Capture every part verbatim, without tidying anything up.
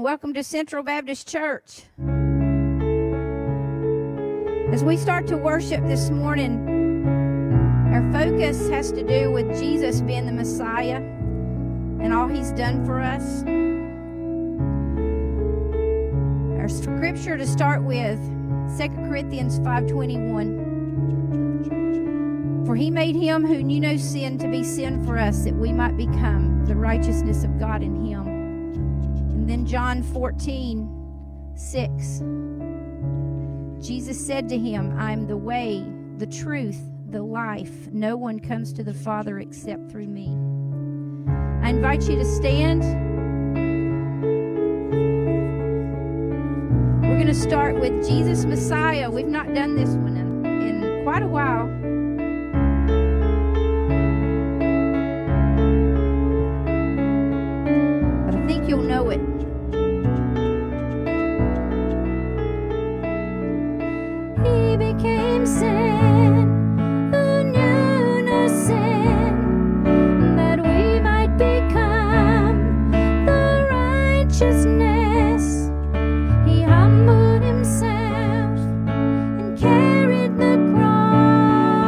Welcome to Central Baptist Church. As we start to worship this morning, our focus has to do with Jesus being the Messiah and all He's done for us. Our scripture to start with, Second Corinthians five twenty-one. For He made Him who knew no sin to be sin for us, that we might become the righteousness of God in Him. And then John fourteen six. Jesus said to him, I am the way, the truth, the life. No one comes to the Father except through me. I invite you to stand. We're going to start with Jesus Messiah. We've not done this one in, in quite a while. But I think you'll know it. He became sin, who knew no sin, that we might become the righteousness. He humbled himself and carried the cross.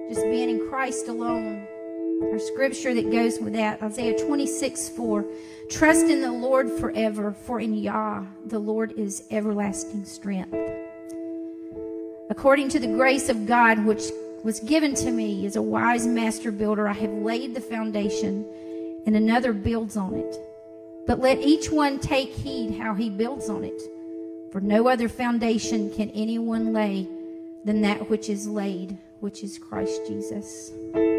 just being in Christ alone. Our scripture that goes with that, Isaiah twenty-six four. Trust in the Lord forever, for in Yah the Lord is everlasting strength. According to the grace of God which was given to me as a wise master builder, I have laid the foundation, and another builds on it. But let each one take heed how he builds on it. For no other foundation can anyone lay than that which is laid, which is Christ Jesus.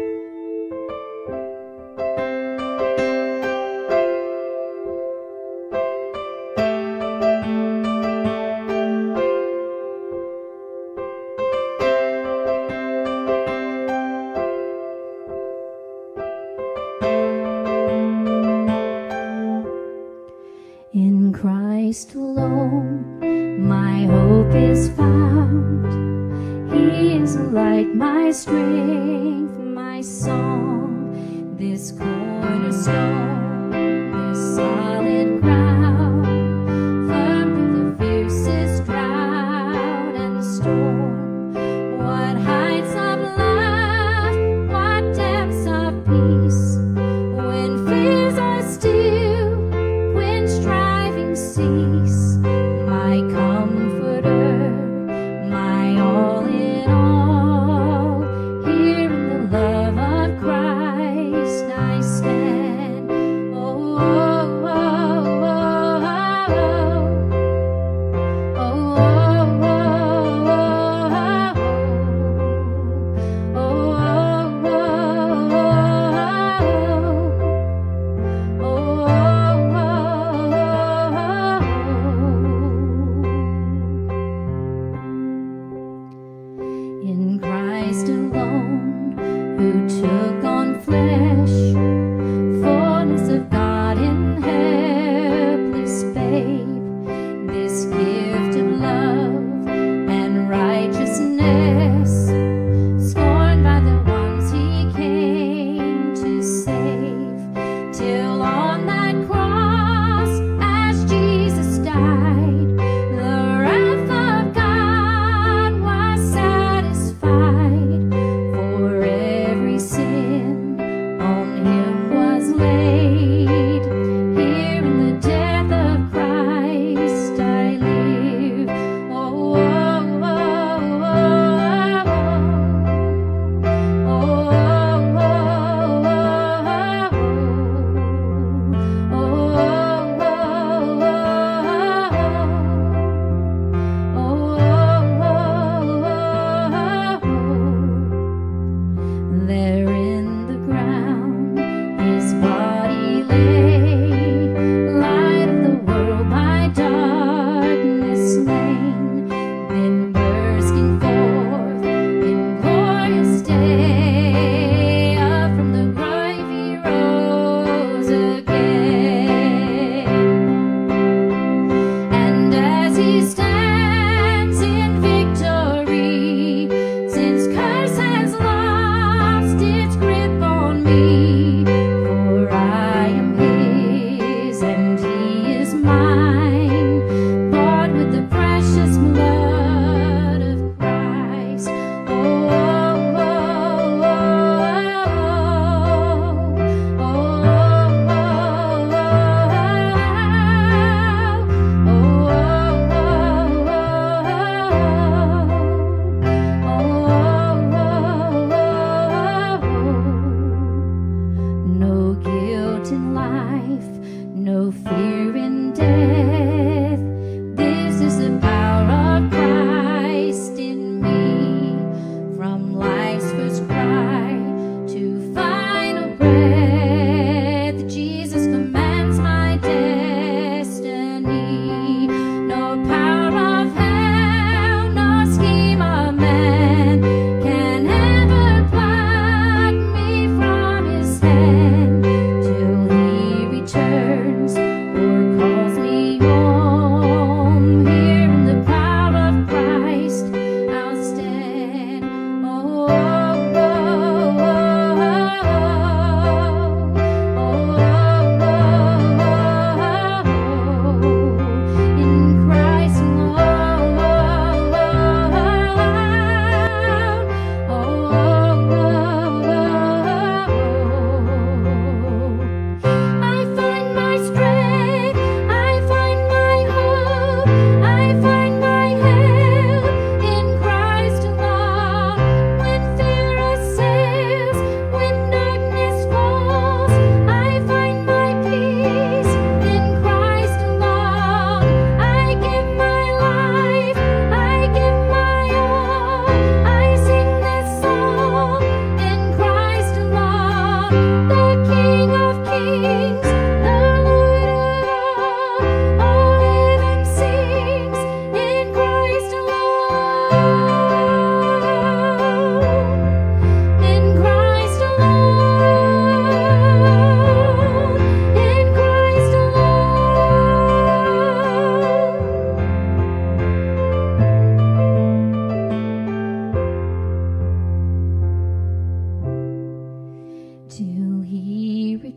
In Christ alone, my hope is found. He is a light, my strength, my song. This cornerstone, this solid ground, firm through the fiercest drought and storm. What heights of love, what depths of peace, when fears are still, when striving cease, my comforter, my all in all. Here in the love of Christ I stand. Oh, oh, oh, oh.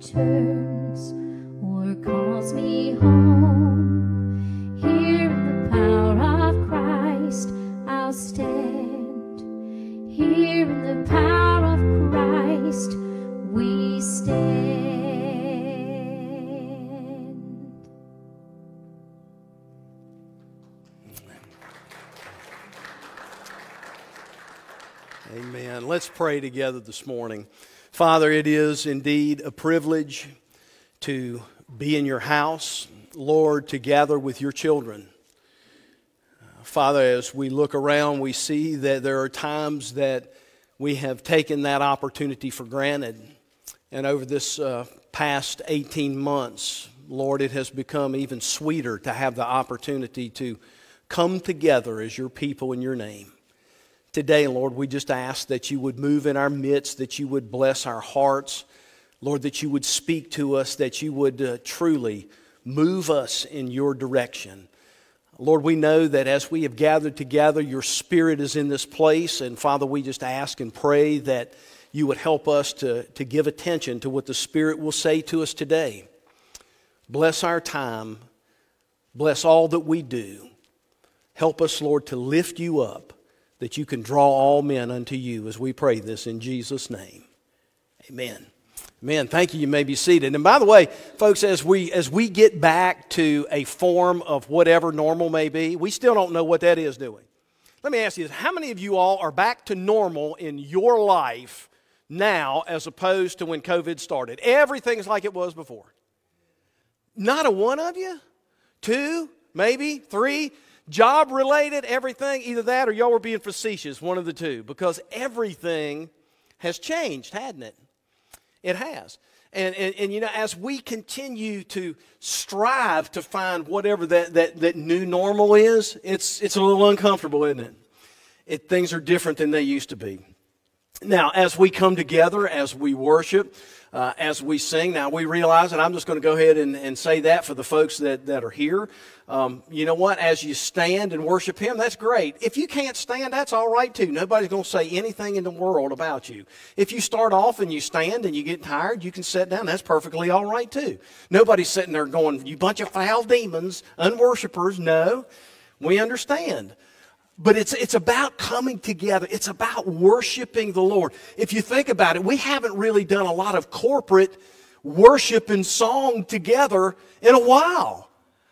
returns or calls me home, here in the power of Christ I'll stand. Here in the power of Christ we stand. Amen. Let's pray together this morning. Father, it is indeed a privilege to be in your house, Lord, to gather with your children. Father, as we look around, we see that there are times that we have taken that opportunity for granted. And over this uh, past eighteen months, Lord, it has become even sweeter to have the opportunity to come together as your people in your name. Today, Lord, we just ask that you would move in our midst, that you would bless our hearts, Lord, that you would speak to us, that you would uh, truly move us in your direction. Lord, we know that as we have gathered together, your Spirit is in this place, and Father, we just ask and pray that you would help us to, to give attention to what the Spirit will say to us today. Bless our time. Bless all that we do. Help us, Lord, to lift you up, that you can draw all men unto you, as we pray this in Jesus' name. Amen. Amen. Thank you. You may be seated. And by the way, folks, as we as we get back to a form of whatever normal may be, we still don't know what that is, do we? Let me ask you this. How many of you all are back to normal in your life now as opposed to when COVID started? Everything's like it was before. Not a one of you? Two? Maybe? Three? Job-related, everything, either that or y'all were being facetious, one of the two, because everything has changed, hadn't it? It has. And, and, and you know, as we continue to strive to find whatever that, that, that new normal is, it's, it's a little uncomfortable, isn't it? It? Things are different than they used to be. Now, as we come together, as we worship, uh, as we sing, now we realize, and I'm just going to go ahead and, and say that for the folks that, that are here. Um, you know what? As you stand and worship Him, that's great. If you can't stand, that's all right too. Nobody's going to say anything in the world about you. If you start off and you stand and you get tired, you can sit down. That's perfectly all right too. Nobody's sitting there going, you bunch of foul demons, unworshipers. No, we understand. But it's it's about coming together. It's about worshiping the Lord. If you think about it, we haven't really done a lot of corporate worship and song together in a while.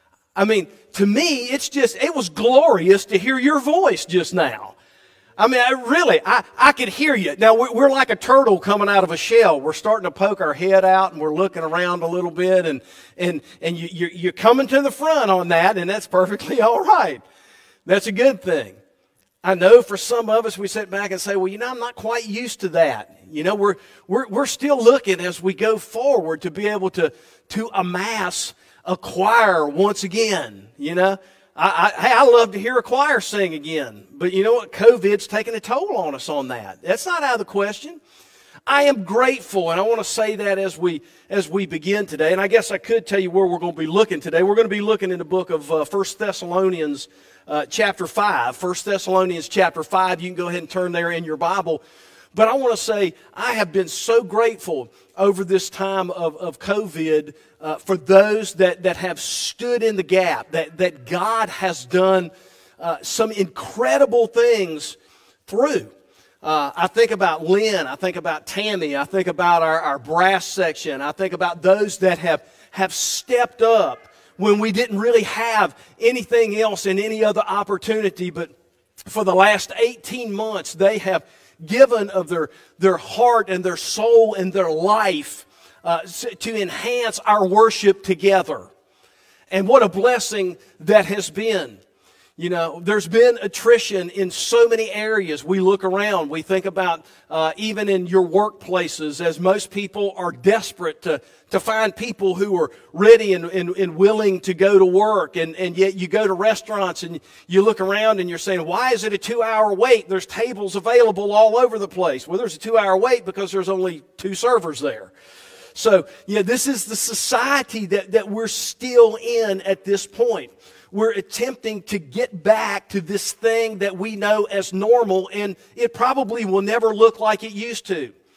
I mean, to me, it's just, it was glorious to hear your voice just now. I mean, I really, I, I could hear you. Now, we're like a turtle coming out of a shell. We're starting to poke our head out, and we're looking around a little bit, and and and you, you're, you're coming to the front on that, and that's perfectly all right. That's a good thing. I know for some of us, we sit back and say, well, you know, I'm not quite used to that. You know, we're we're we're still looking as we go forward to be able to to amass a choir once again. You know, I, I, hey, I love to hear a choir sing again. But you know what? COVID's taking a toll on us on that. That's not out of the question. I am grateful, and I want to say that as we as we begin today. And I guess I could tell you where we're going to be looking today. We're going to be looking in the book of uh, First Thessalonians uh, chapter five. First Thessalonians chapter five. You can go ahead and turn there in your Bible. But I want to say I have been so grateful over this time of, of COVID uh, for those that, that have stood in the gap, that, that God has done uh, some incredible things through. Uh, I think about Lynn, I think about Tammy, I think about our, our brass section, I think about those that have, have stepped up when we didn't really have anything else and any other opportunity. But for the last eighteen months, they have given of their, their heart and their soul and their life uh, to enhance our worship together. And what a blessing that has been. You know, there's been attrition in so many areas. We look around, we think about uh, even in your workplaces, as most people are desperate to, to find people who are ready and, and, and willing to go to work. And, and yet you go to restaurants and you look around and you're saying, why is it a two-hour wait? There's tables available all over the place. Well, there's a two-hour wait because there's only two servers there. So, yeah, this is the society that, that we're still in at this point. We're attempting to get back to this thing that we know as normal, and it probably will never look like it used to.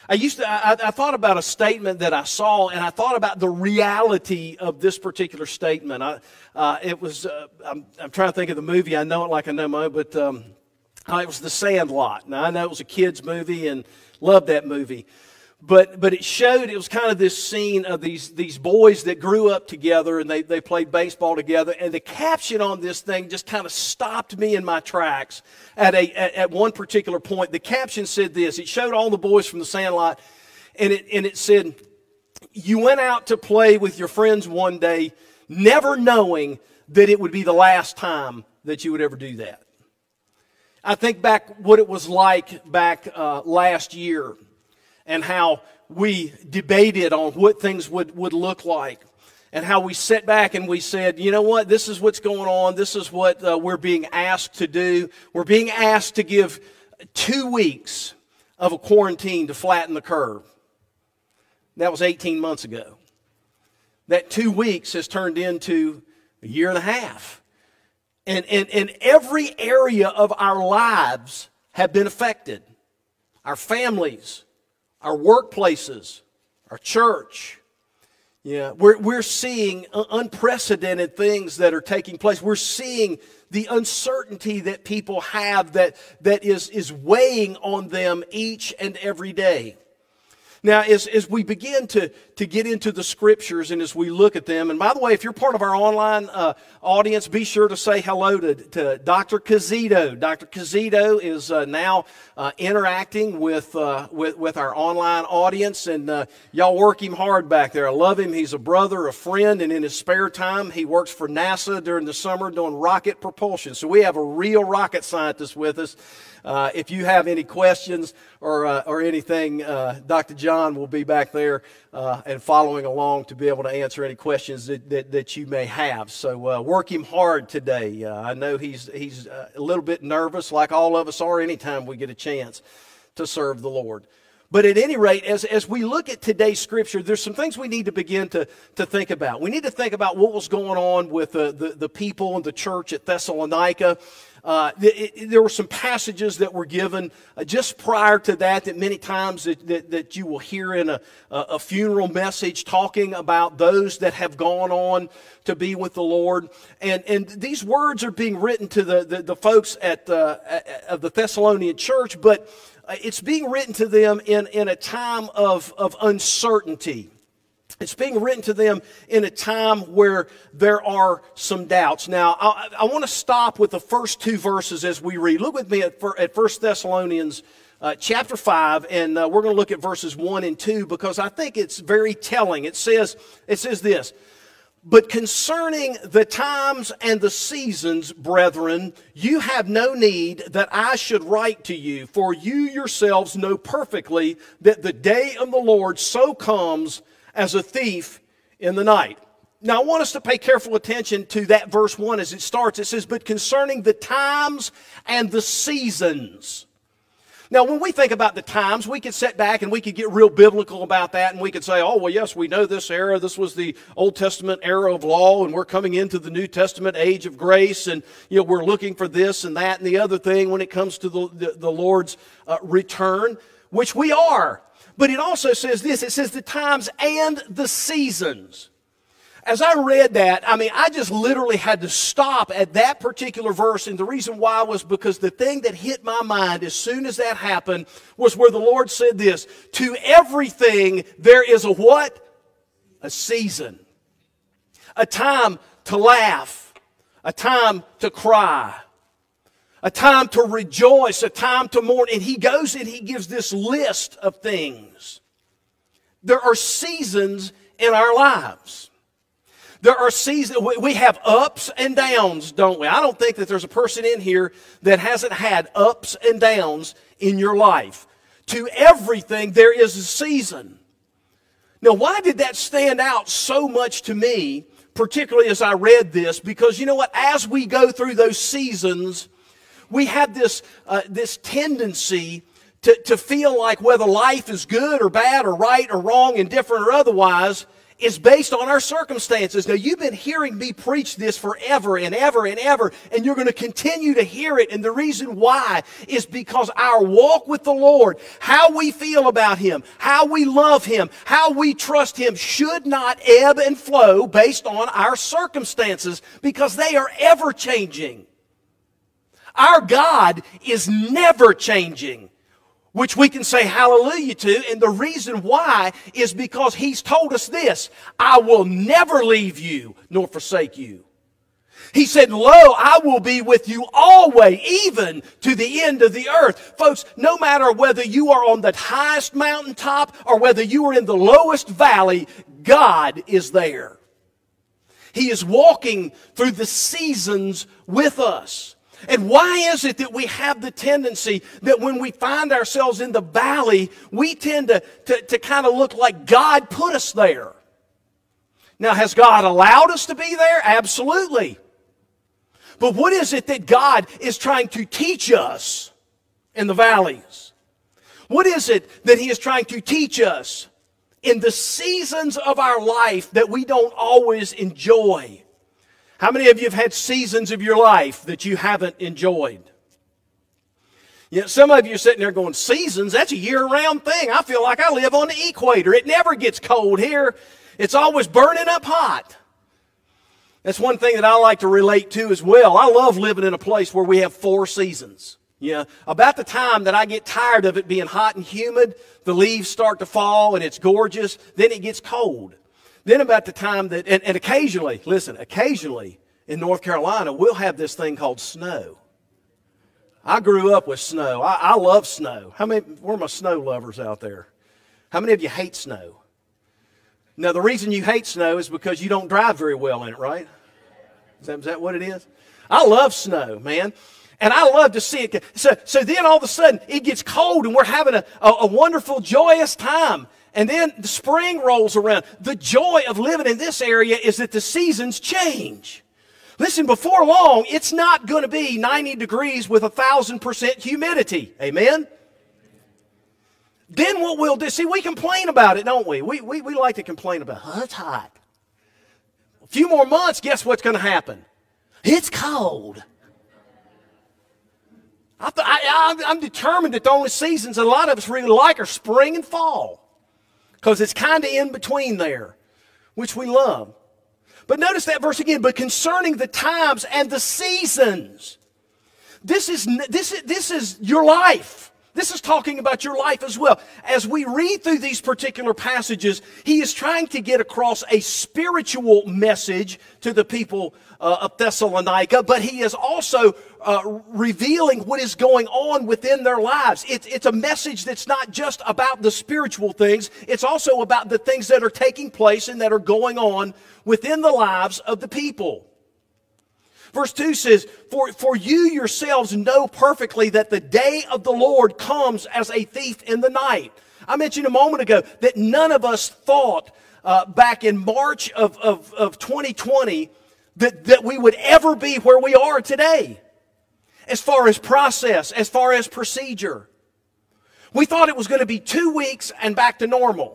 I used to, I, I thought about a statement that I saw, and I thought about the reality of this particular statement. I, uh, it was, uh, I'm, I'm trying to think of the movie. I know it like I know Mo, but um, it was The Sandlot. Now, I know it was a kid's movie and loved that movie. But but it showed, it was kind of this scene of these these boys that grew up together, and they, they played baseball together. And the caption on this thing just kind of stopped me in my tracks at a at, at one particular point. The caption said this. It showed all the boys from The Sandlot, and it and it said, "You went out to play with your friends one day, never knowing that it would be the last time that you would ever do that." I think back what it was like back uh, last year, and how we debated on what things would, would look like, and how we sat back and we said, you know what, this is what's going on. This is what uh, we're being asked to do. We're being asked to give two weeks of a quarantine to flatten the curve. That was eighteen months ago. That two weeks has turned into a year and a half. And, and, and every area of our lives have been affected. Our families, our workplaces, our church. Yeah, we're, we're seeing unprecedented things that are taking place. We're seeing the uncertainty that people have that, that is, is weighing on them each and every day. Now, as, as we begin to, to get into the Scriptures and as we look at them, and by the way, if you're part of our online uh, audience, be sure to say hello to, to Doctor Cazito. Doctor Cazito is uh, now uh, interacting with, uh, with with our online audience, and uh, y'all work him hard back there. I love him. He's a brother, a friend, and in his spare time, he works for NASA during the summer doing rocket propulsion. So we have a real rocket scientist with us. Uh, if you have any questions or uh, or anything, uh, Doctor John will be back there uh, and following along to be able to answer any questions that, that, that you may have. So uh, work him hard today. Uh, I know he's he's uh, a little bit nervous, like all of us are anytime we get a chance to serve the Lord. But at any rate, as, as we look at today's Scripture, there's some things we need to begin to, to think about. We need to think about what was going on with the, the, the people in the church at Thessalonica. Uh, it, it, there were some passages that were given uh, just prior to that that many times that, that, that you will hear in a, a funeral message talking about those that have gone on to be with the Lord. And, and these words are being written to the, the, the folks at, uh, of the Thessalonian church, but it's being written to them in, in a time of, of uncertainty. It's being written to them in a time where there are some doubts. Now, I, I want to stop with the first two verses as we read. Look with me at, at First Thessalonians uh, chapter five, and uh, we're going to look at verses one and two because I think it's very telling. It says, it says this, "But concerning the times and the seasons, brethren, you have no need that I should write to you, for you yourselves know perfectly that the day of the Lord so comes as a thief in the night." Now, I want us to pay careful attention to that verse one as it starts. It says, "But concerning the times and the seasons." Now, when we think about the times, we could sit back and we could get real biblical about that, and we could say, oh, well, yes, we know this era. This was the Old Testament era of law, and we're coming into the New Testament age of grace, and you know we're looking for this and that and the other thing when it comes to the, the, the Lord's uh, return, which we are. But it also says this. It says the times and the seasons. As I read that, I mean, I just literally had to stop at that particular verse. And the reason why was because the thing that hit my mind as soon as that happened was where the Lord said this, "To everything there is a" what? A season. A time to laugh. A time to cry. A time to rejoice. A time to mourn. And he goes and he gives this list of things. There are seasons in our lives. There are seasons, we have ups and downs, don't we? I don't think that there's a person in here that hasn't had ups and downs in your life. To everything there is a season. Now, why did that stand out so much to me, particularly as I read this? Because you know what? As we go through those seasons, we have this, uh, this tendency to, to feel like whether life is good or bad or right or wrong, indifferent or otherwise, is based on our circumstances. Now, you've been hearing me preach this forever and ever and ever, and you're going to continue to hear it. And the reason why is because our walk with the Lord, how we feel about Him, how we love Him, how we trust Him, should not ebb and flow based on our circumstances, because they are ever changing. Our God is never changing, which we can say hallelujah to. And the reason why is because He's told us this: I will never leave you nor forsake you. He said, lo, I will be with you always, even to the end of the earth. Folks, no matter whether you are on the highest mountaintop or whether you are in the lowest valley, God is there. He is walking through the seasons with us. And why is it that we have the tendency that when we find ourselves in the valley, we tend to, to, to kind of look like God put us there? Now, has God allowed us to be there? Absolutely. But what is it that God is trying to teach us in the valleys? What is it that He is trying to teach us in the seasons of our life that we don't always enjoy? How many of you have had seasons of your life that you haven't enjoyed? You know, some of you are sitting there going, seasons? That's a year-round thing. I feel like I live on the equator. It never gets cold here. It's always burning up hot. That's one thing that I like to relate to as well. I love living in a place where we have four seasons. You know, about the time that I get tired of it being hot and humid, the leaves start to fall and it's gorgeous, then it gets cold. Then about the time that, and, and occasionally, listen, occasionally in North Carolina, we'll have this thing called snow. I grew up with snow. I, I love snow. How many, where are my snow lovers out there? How many of you hate snow? Now, the reason you hate snow is because you don't drive very well in it, right? Is that, is that what it is? I love snow, man. And I love to see it. So, so then all of a sudden, it gets cold and we're having a, a, a wonderful, joyous time. And then the spring rolls around. The joy of living in this area is that the seasons change. Listen, before long, it's not going to be ninety degrees with one thousand percent humidity. Amen? Then what we'll do, see, we complain about it, don't we? We, we, we like to complain about, oh, it's hot. A few more months, guess what's going to happen? It's cold. I, I, I'm determined that the only seasons a lot of us really like are spring and fall. Because it's kind of in between there, which we love. But notice that verse again. But concerning the times and the seasons. This is, this is, this is your life. This is talking about your life as well. As we read through these particular passages, he is trying to get across a spiritual message to the people uh, of Thessalonica, but he is also uh, revealing what is going on within their lives. It's, it's a message that's not just about the spiritual things. It's also about the things that are taking place and that are going on within the lives of the people. Verse two says, for, for you yourselves know perfectly that the day of the Lord comes as a thief in the night. I mentioned a moment ago that none of us thought uh, back in March of, of, of twenty twenty that, that we would ever be where we are today. As far as process, as far as procedure. We thought it was going to be two weeks and back to normal.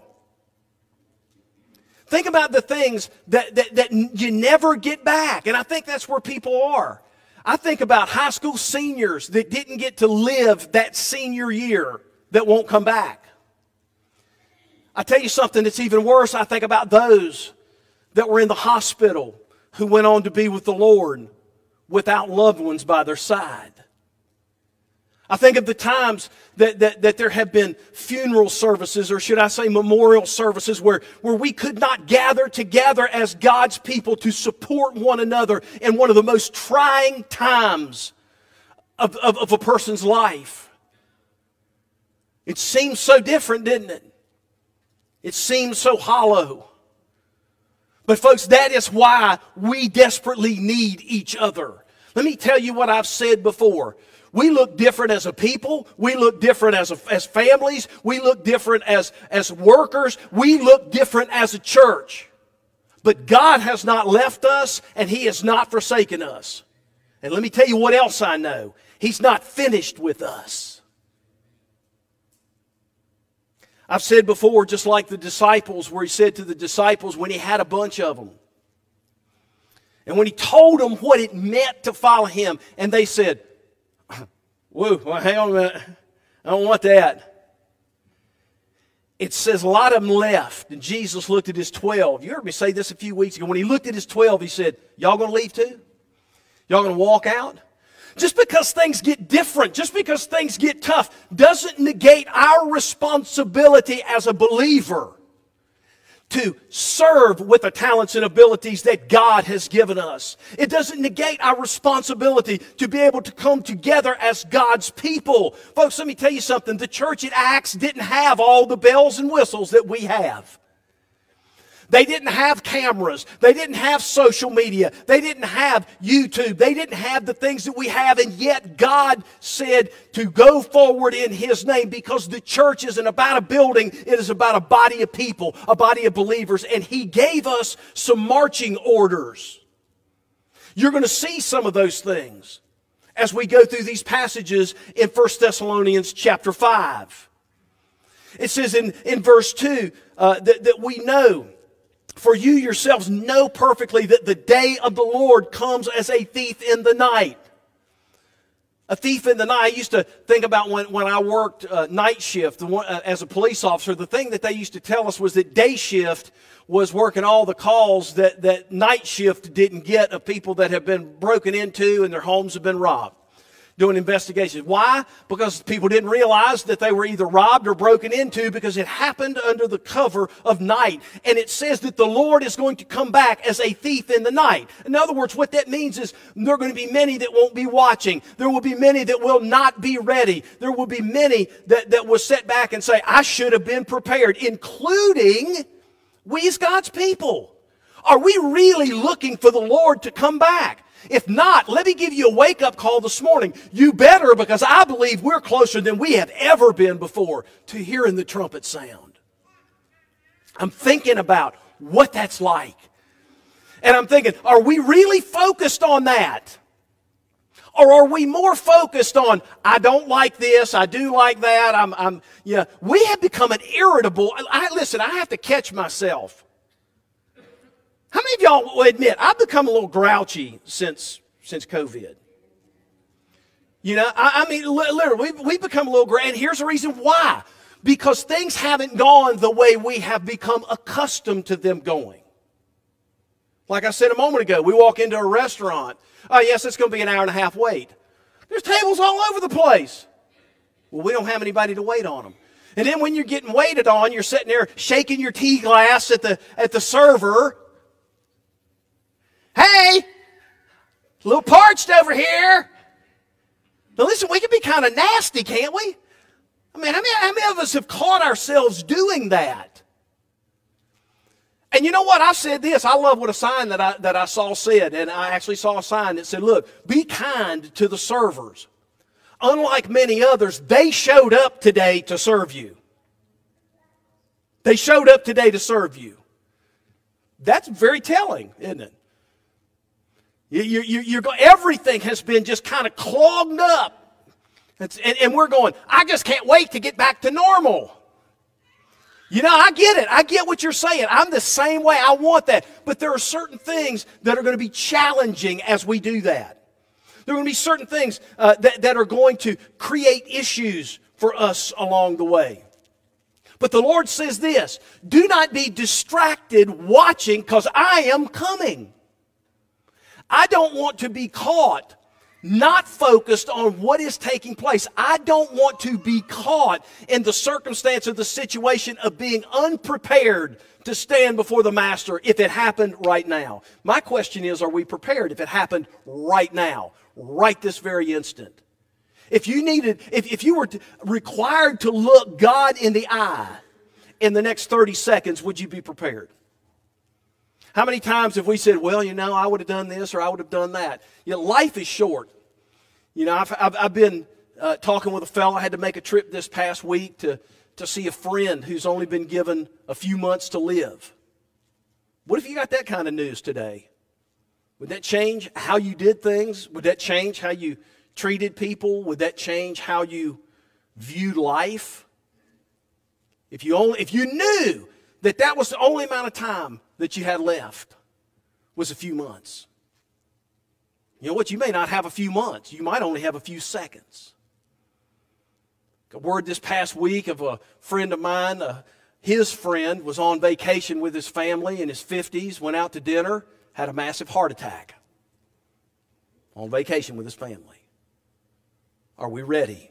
Think about the things that, that, that you never get back. And I think that's where people are. I think about high school seniors that didn't get to live that senior year that won't come back. I tell you something that's even worse. I think about those that were in the hospital who went on to be with the Lord without loved ones by their side. I think of the times that, that, that there have been funeral services, or should I say memorial services, where, where we could not gather together as God's people to support one another in one of the most trying times of, of, of a person's life. It seems so different, didn't it? It seems so hollow. But folks, that is why we desperately need each other. Let me tell you what I've said before. We look different as a people. We look different as, a, as families. We look different as, as workers. We look different as a church. But God has not left us, and He has not forsaken us. And let me tell you what else I know. He's not finished with us. I've said before, just like the disciples, where he said to the disciples when he had a bunch of them, and when he told them what it meant to follow him, and they said, whoa, well, hang on a minute, I don't want that. It says a lot of them left, and Jesus looked at his twelve. You heard me say this a few weeks ago. When he looked at his twelve, he said, y'all going to leave too? Y'all going to walk out? Just because things get different, just because things get tough, doesn't negate our responsibility as a believer to serve with the talents and abilities that God has given us. It doesn't negate our responsibility to be able to come together as God's people. Folks, let me tell you something. The church at Acts didn't have all the bells and whistles that we have. They didn't have cameras. They didn't have social media. They didn't have YouTube. They didn't have the things that we have. And yet God said to go forward in His name, because the church isn't about a building. It is about a body of people, a body of believers. And He gave us some marching orders. You're going to see some of those things as we go through these passages in First Thessalonians chapter five. It says in, in verse two uh, that, that we know, for you yourselves know perfectly that the day of the Lord comes as a thief in the night. A thief in the night. I used to think about when, when I worked uh, night shift the one, uh, as a police officer. The thing that they used to tell us was that day shift was working all the calls that, that night shift didn't get of people that have been broken into and their homes have been robbed. Doing investigations. Why? Because people didn't realize that they were either robbed or broken into, because it happened under the cover of night. And it says that the Lord is going to come back as a thief in the night. In other words, what that means is there are going to be many that won't be watching. There will be many that will not be ready. There will be many that, that will sit back and say, I should have been prepared, including we as God's people. Are we really looking for the Lord to come back? If not, let me give you a wake-up call this morning. You better, because I believe we're closer than we have ever been before to hearing the trumpet sound. I'm thinking about what that's like. And I'm thinking, are we really focused on that? Or are we more focused on, I don't like this, I do like that, I'm, I'm, yeah. We have become an irritable, I, listen, I have to catch myself. How many of y'all will admit, I've become a little grouchy since since COVID? You know, I, I mean, literally, we've, we've become a little grouchy. And here's the reason why. Because things haven't gone the way we have become accustomed to them going. Like I said a moment ago, we walk into a restaurant. Oh, yes, it's going to be an hour and a half wait. There's tables all over the place. Well, we don't have anybody to wait on them. And then when you're getting waited on, you're sitting there shaking your tea glass at the at the server. Hey, a little parched over here. Now listen, we can be kind of nasty, can't we? I mean, how many, how many of us have caught ourselves doing that? And you know what? I said this. I love what a sign that I, that I saw said. And I actually saw a sign that said, look, be kind to the servers. Unlike many others, they showed up today to serve you. They showed up today to serve you. That's very telling, isn't it? You, you, you're going, everything has been just kind of clogged up. It's, and, and we're going, I just can't wait to get back to normal. You know, I get it. I get what you're saying. I'm the same way. I want that. But there are certain things that are going to be challenging as we do that. There are going to be certain things uh, that, that are going to create issues for us along the way. But the Lord says this, do not be distracted watching, because I am coming. I don't want to be caught not focused on what is taking place. I don't want to be caught in the circumstance of the situation of being unprepared to stand before the Master if it happened right now. My question is, are we prepared if it happened right now, right this very instant? If you needed, if, if you were to, required to look God in the eye in the next thirty seconds, would you be prepared? How many times have we said, well, you know, I would have done this or I would have done that? You know, life is short. You know, I've, I've, I've been uh, talking with a fellow. I had to make a trip this past week to, to see a friend who's only been given a few months to live. What if you got that kind of news today? Would that change how you did things? Would that change how you treated people? Would that change how you viewed life? If you only, if you knew that that was the only amount of time that you had left was a few months. You know what? You may not have a few months. You might only have a few seconds. A word this past week of a friend of mine, uh, his friend was on vacation with his family in his fifties, went out to dinner, had a massive heart attack. On vacation with his family. Are we ready?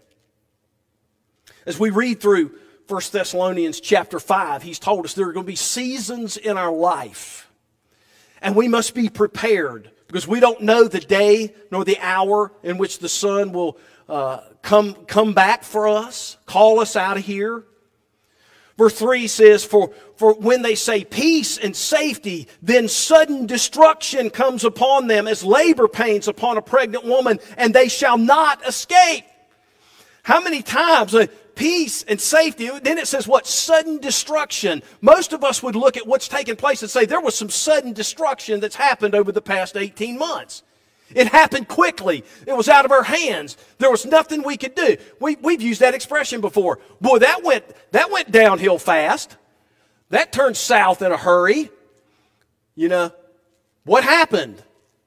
As we read through First Thessalonians chapter five, he's told us there are going to be seasons in our life. And we must be prepared because we don't know the day nor the hour in which the Son will uh, come, come back for us, call us out of here. Verse three says, for, for when they say peace and safety, then sudden destruction comes upon them as labor pains upon a pregnant woman, and they shall not escape. How many times, uh, peace and safety, then it says what? Sudden destruction. Most of us would look at what's taken place and say there was some sudden destruction that's happened over the past eighteen months. It happened quickly. It was out of our hands. There was nothing we could do. We, we've used that expression before. Boy, that went, that went downhill fast. That turned south in a hurry. You know, what happened?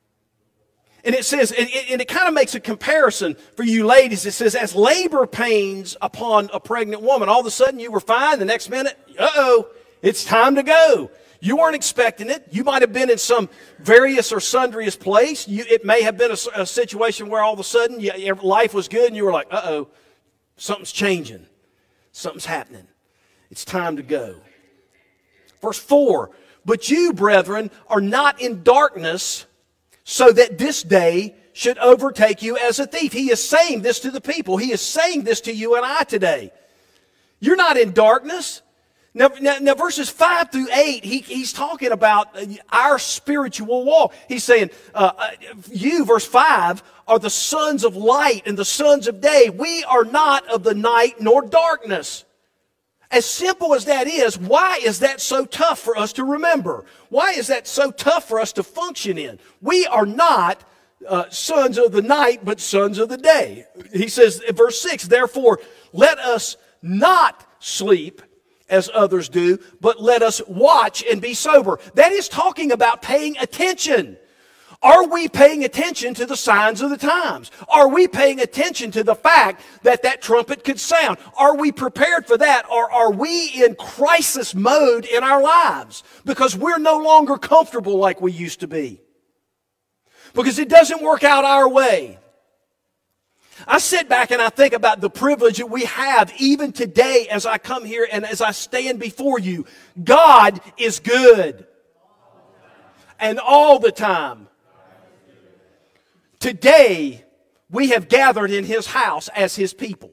And it says, and it, and it kind of makes a comparison for you ladies. It says, as labor pains upon a pregnant woman. All of a sudden you were fine. The next minute, uh-oh, it's time to go. You weren't expecting it. You might have been in some various or sundriest place. You, it may have been a, a situation where all of a sudden you, life was good and you were like, uh-oh, something's changing. Something's happening. It's time to go. Verse four, but you, brethren, are not in darkness so that this day should overtake you as a thief. He is saying this to the people. He is saying this to you and I today. You're not in darkness. Now, now, now verses five through eight, he, he's talking about our spiritual walk. He's saying, uh, you, verse five, are the sons of light and the sons of day. We are not of the night nor darkness. As simple as that is, why is that so tough for us to remember? Why is that so tough for us to function in? We are not uh, sons of the night, but sons of the day. He says in verse six, therefore, let us not sleep as others do, but let us watch and be sober. That is talking about paying attention. Are we paying attention to the signs of the times? Are we paying attention to the fact that that trumpet could sound? Are we prepared for that? Or are we in crisis mode in our lives? Because we're no longer comfortable like we used to be. Because it doesn't work out our way. I sit back and I think about the privilege that we have even today as I come here and as I stand before you. God is good. And all the time. Today, we have gathered in His house as His people.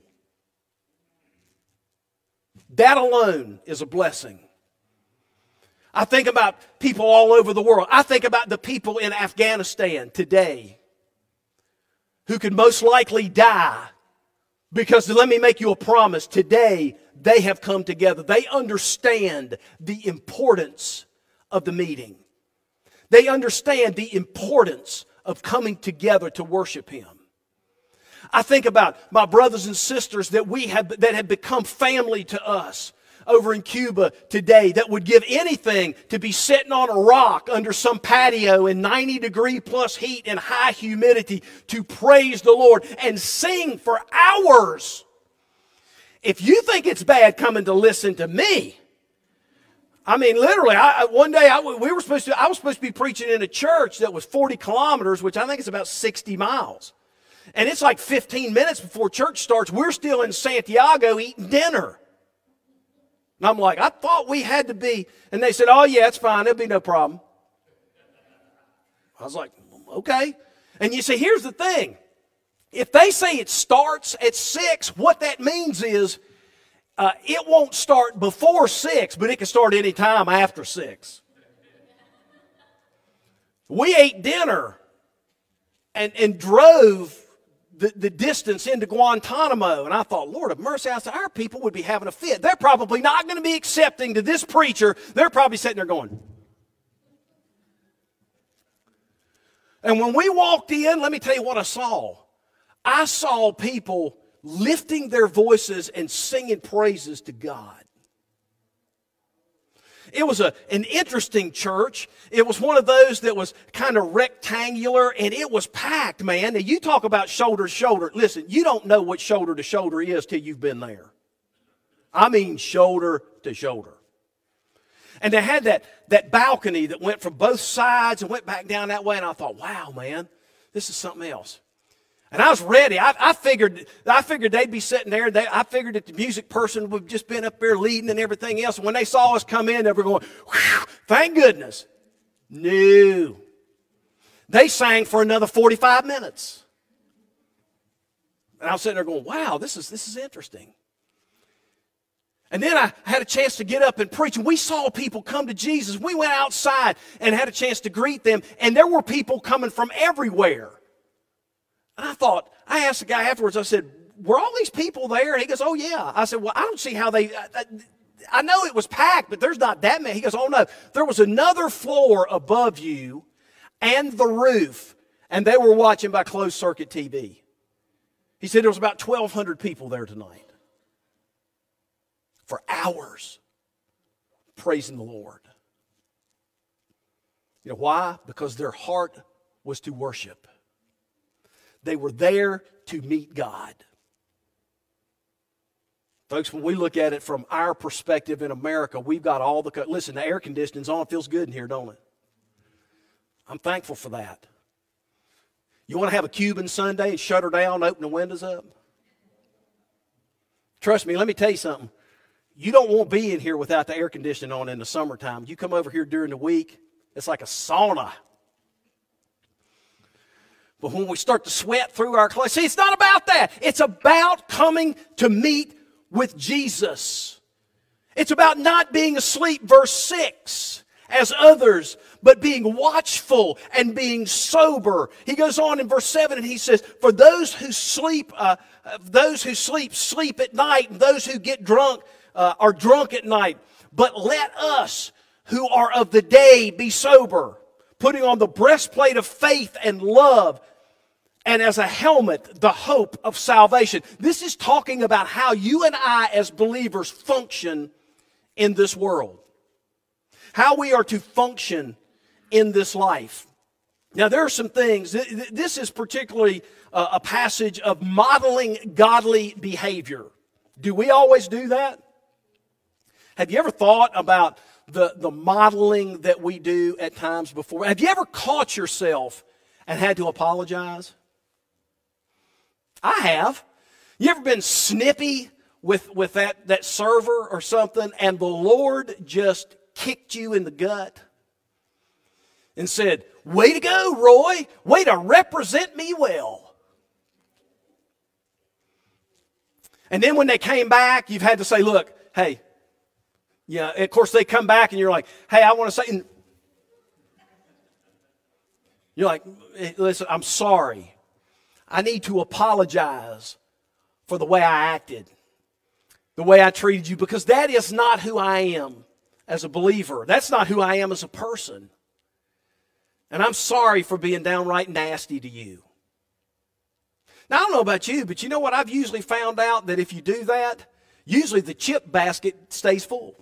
That alone is a blessing. I think about people all over the world. I think about the people in Afghanistan today who could most likely die because, let me make you a promise, today they have come together. They understand the importance of the meeting. They understand the importance of coming together to worship Him. I think about my brothers and sisters that we have that have become family to us over in Cuba today that would give anything to be sitting on a rock under some patio in ninety degree plus heat and high humidity to praise the Lord and sing for hours. If you think it's bad coming to listen to me, I mean, literally, I, one day I, we were supposed to, I was supposed to be preaching in a church that was forty kilometers, which I think is about sixty miles. And it's like fifteen minutes before church starts. We're still in Santiago eating dinner. And I'm like, I thought we had to be. And they said, oh, yeah, it's fine. There'll be no problem. I was like, okay. And you see, here's the thing. If they say it starts at six, what that means is, Uh, it won't start before six, but it can start any time after six. We ate dinner and, and drove the, the distance into Guantanamo. And I thought, Lord of mercy, I said, our people would be having a fit. They're probably not going to be accepting to this preacher. They're probably sitting there going. And when we walked in, let me tell you what I saw. I saw people lifting their voices and singing praises to God. It was a, an interesting church. It was one of those that was kind of rectangular, and it was packed, man. Now, you talk about shoulder to shoulder. Listen, you don't know what shoulder to shoulder is till you've been there. I mean shoulder to shoulder. And they had that, that balcony that went from both sides and went back down that way, and I thought, wow, man, this is something else. And I was ready. I, I figured I figured they'd be sitting there. They, I figured that the music person would have just been up there leading and everything else. And when they saw us come in, they were going, whew, thank goodness. No. They sang for another forty-five minutes. And I was sitting there going, wow, this is, this is interesting. And then I had a chance to get up and preach. And we saw people come to Jesus. We went outside and had a chance to greet them. And there were people coming from everywhere. And I thought, I asked the guy afterwards, I said, were all these people there? And he goes, oh, yeah. I said, well, I don't see how they, I, I know it was packed, but there's not that many. He goes, oh, no. There was another floor above you and the roof, and they were watching by closed circuit T V. He said there was about twelve hundred people there tonight for hours praising the Lord. You know why? Because their heart was to worship. They were there to meet God. Folks, when we look at it from our perspective in America, we've got all the... Listen, the air conditioning's on. It feels good in here, don't it? I'm thankful for that. You want to have a Cuban Sunday and shut her down and open the windows up? Trust me, let me tell you something. You don't want to be in here without the air conditioning on in the summertime. You come over here during the week, it's like a sauna. But when we start to sweat through our clothes, see, it's not about that. It's about coming to meet with Jesus. It's about not being asleep, verse six, as others, but being watchful and being sober. He goes on in verse seven and he says, for those who sleep, uh, those who sleep, sleep at night, and those who get drunk uh, are drunk at night. But let us who are of the day be sober, putting on the breastplate of faith and love, and as a helmet, the hope of salvation. This is talking about how you and I as believers function in this world. How we are to function in this life. Now there are some things, this is particularly a passage of modeling godly behavior. Do we always do that? Have you ever thought about the, the modeling that we do at times before? Have you ever caught yourself and had to apologize? I have. You ever been snippy with, with that, that server or something, and the Lord just kicked you in the gut and said, way to go, Roy. Way to represent me well. And then when they came back, you've had to say, look, hey, yeah, of course they come back and you're like, hey, I want to say, and you're like, listen, I'm sorry. I need to apologize for the way I acted, the way I treated you, because that is not who I am as a believer. That's not who I am as a person. And I'm sorry for being downright nasty to you. Now, I don't know about you, but you know what? I've usually found out that if you do that, usually the chip basket stays full.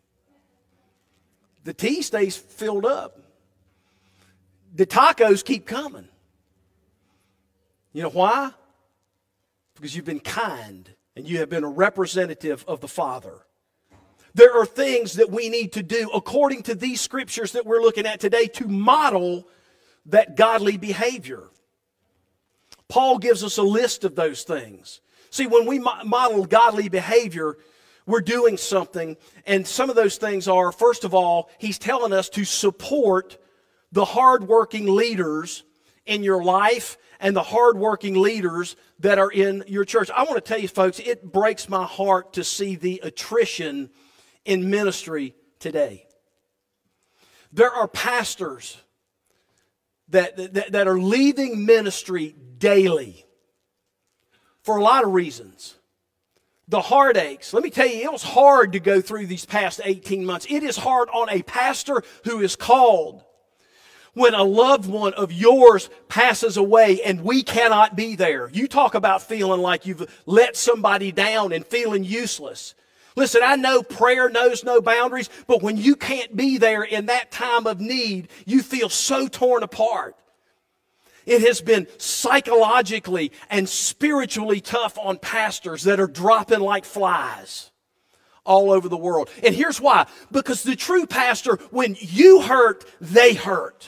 The tea stays filled up. The tacos keep coming. You know why? Because you've been kind and you have been a representative of the Father. There are things that we need to do according to these scriptures that we're looking at today to model that godly behavior. Paul gives us a list of those things. See, when we model godly behavior, we're doing something, and some of those things are, first of all, he's telling us to support the hardworking leaders in your life and the hardworking leaders that are in your church. I want to tell you, folks, it breaks my heart to see the attrition in ministry today. There are pastors that, that, that are leaving ministry daily for a lot of reasons. The heartaches. Let me tell you, it was hard to go through these past eighteen months. It is hard on a pastor who is called when a loved one of yours passes away and we cannot be there. You talk about feeling like you've let somebody down and feeling useless. Listen, I know prayer knows no boundaries, but when you can't be there in that time of need, you feel so torn apart. It has been psychologically and spiritually tough on pastors that are dropping like flies all over the world. And here's why. Because the true pastor, when you hurt, they hurt.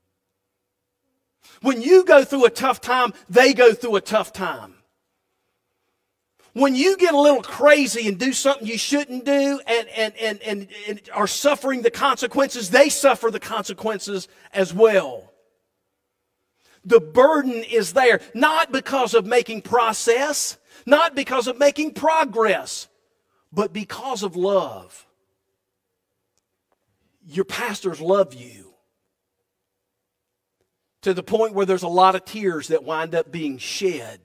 When you go through a tough time, they go through a tough time. When you get a little crazy and do something you shouldn't do and, and, and, and, and are suffering the consequences, they suffer the consequences as well. The burden is there, not because of making process, not because of making progress, but because of love. Your pastors love you to the point where there's a lot of tears that wind up being shed.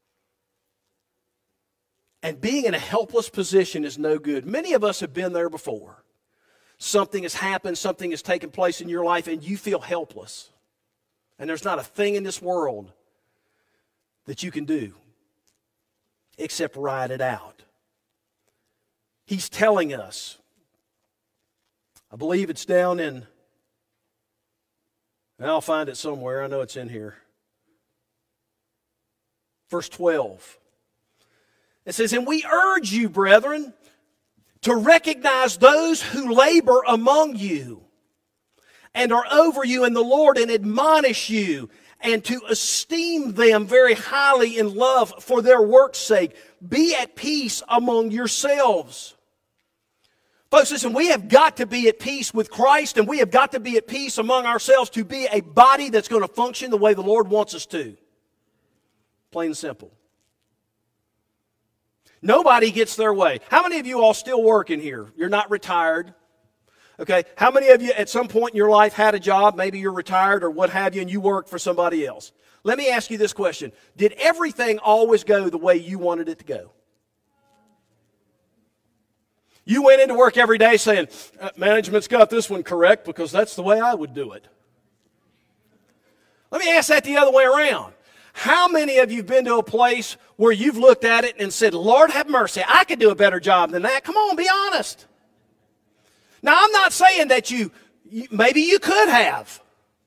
And being in a helpless position is no good. Many of us have been there before. Something has happened, something has taken place in your life, and you feel helpless. And there's not a thing in this world that you can do except ride it out. He's telling us, I believe it's down in, and I'll find it somewhere, I know it's in here. Verse twelve. It says, and we urge you, brethren, to recognize those who labor among you and are over you in the Lord and admonish you, and to esteem them very highly in love for their work's sake. Be at peace among yourselves. Folks, listen, we have got to be at peace with Christ, and we have got to be at peace among ourselves to be a body that's going to function the way the Lord wants us to. Plain and simple. Nobody gets their way. How many of you all still working here? You're not retired. Okay, how many of you at some point in your life had a job, maybe you're retired or what have you, and you work for somebody else? Let me ask you this question. Did everything always go the way you wanted it to go? You went into work every day saying, management's got this one correct because that's the way I would do it. Let me ask that the other way around. How many of you have been to a place where you've looked at it and said, Lord have mercy, I could do a better job than that? Come on, be honest. Now, I'm not saying that you, you, maybe you could have.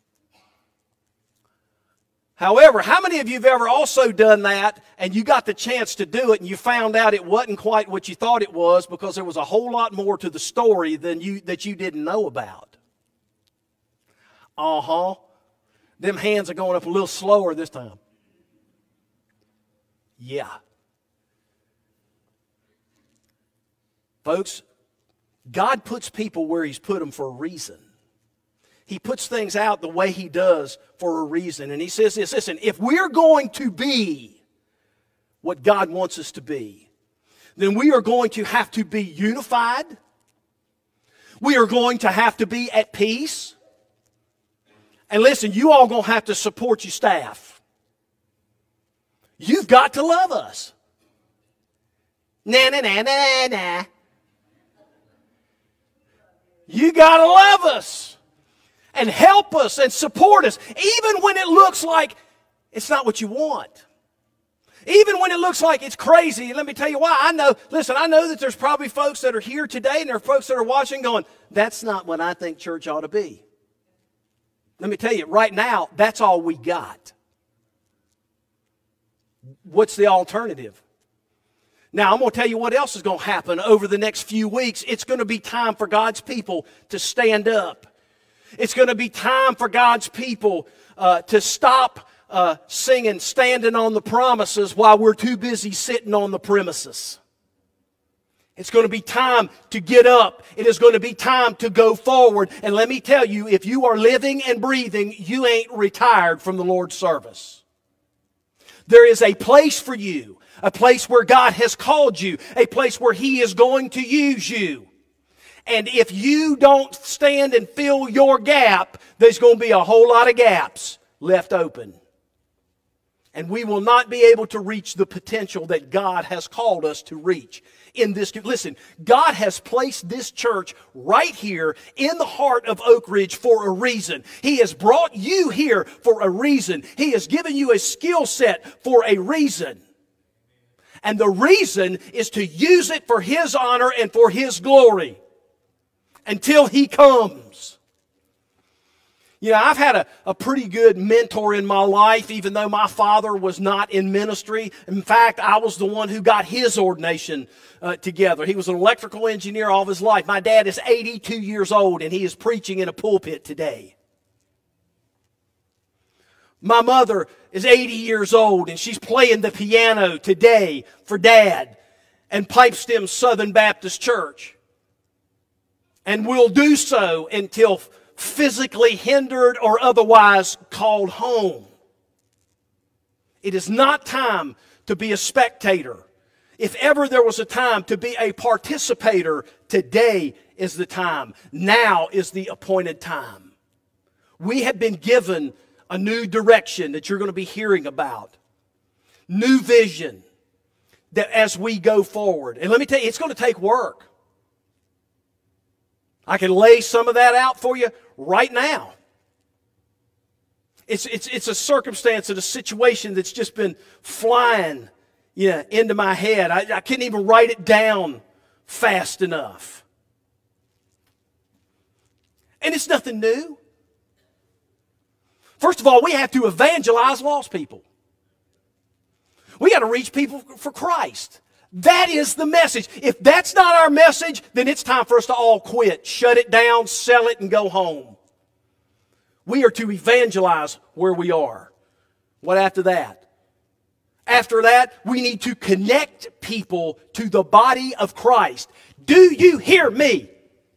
However, how many of you have ever also done that and you got the chance to do it and you found out it wasn't quite what you thought it was because there was a whole lot more to the story than you that you didn't know about? Uh-huh. Them hands are going up a little slower this time. Yeah. Folks, God puts people where He's put them for a reason. He puts things out the way He does for a reason. And He says this, listen, if we're going to be what God wants us to be, then we are going to have to be unified. We are going to have to be at peace. And listen, you all going to have to support your staff. You've got to love us. Na na na na na. You got to love us and help us and support us, even when it looks like it's not what you want. Even when it looks like it's crazy. And let me tell you why. I know, listen, I know that there's probably folks that are here today and there are folks that are watching going, that's not what I think church ought to be. Let me tell you, right now, that's all we got. What's the alternative? Now, I'm going to tell you what else is going to happen over the next few weeks. It's going to be time for God's people to stand up. It's going to be time for God's people uh, to stop uh, singing, standing on the promises while we're too busy sitting on the premises. It's going to be time to get up. It is going to be time to go forward. And let me tell you, if you are living and breathing, you ain't retired from the Lord's service. There is a place for you. A place where God has called you. A place where He is going to use you. And if you don't stand and fill your gap, there's going to be a whole lot of gaps left open. And we will not be able to reach the potential that God has called us to reach in this. Listen, God has placed this church right here in the heart of Oak Ridge for a reason. He has brought you here for a reason. He has given you a skill set for a reason. And the reason is to use it for His honor and for His glory until He comes. You know, I've had a, a pretty good mentor in my life, even though my father was not in ministry. In fact, I was the one who got his ordination uh, together. He was an electrical engineer all of his life. My dad is eighty-two years old, and he is preaching in a pulpit today. My mother is eighty years old, and she's playing the piano today for Dad and Pipestem Southern Baptist Church. And will do so until physically hindered or otherwise called home. It is not time to be a spectator. If ever there was a time to be a participator, today is the time. Now is the appointed time. We have been given a new direction that you're going to be hearing about. New vision that as we go forward. And let me tell you, it's going to take work. I can lay some of that out for you right now. It's, it's, it's a circumstance and a situation that's just been flying you know, into my head. I, I couldn't even write it down fast enough. And it's nothing new. First of all, we have to evangelize lost people. We got to reach people for Christ. That is the message. If that's not our message, then it's time for us to all quit, shut it down, sell it, and go home. We are to evangelize where we are. What after that? After that, we need to connect people to the body of Christ. Do you hear me?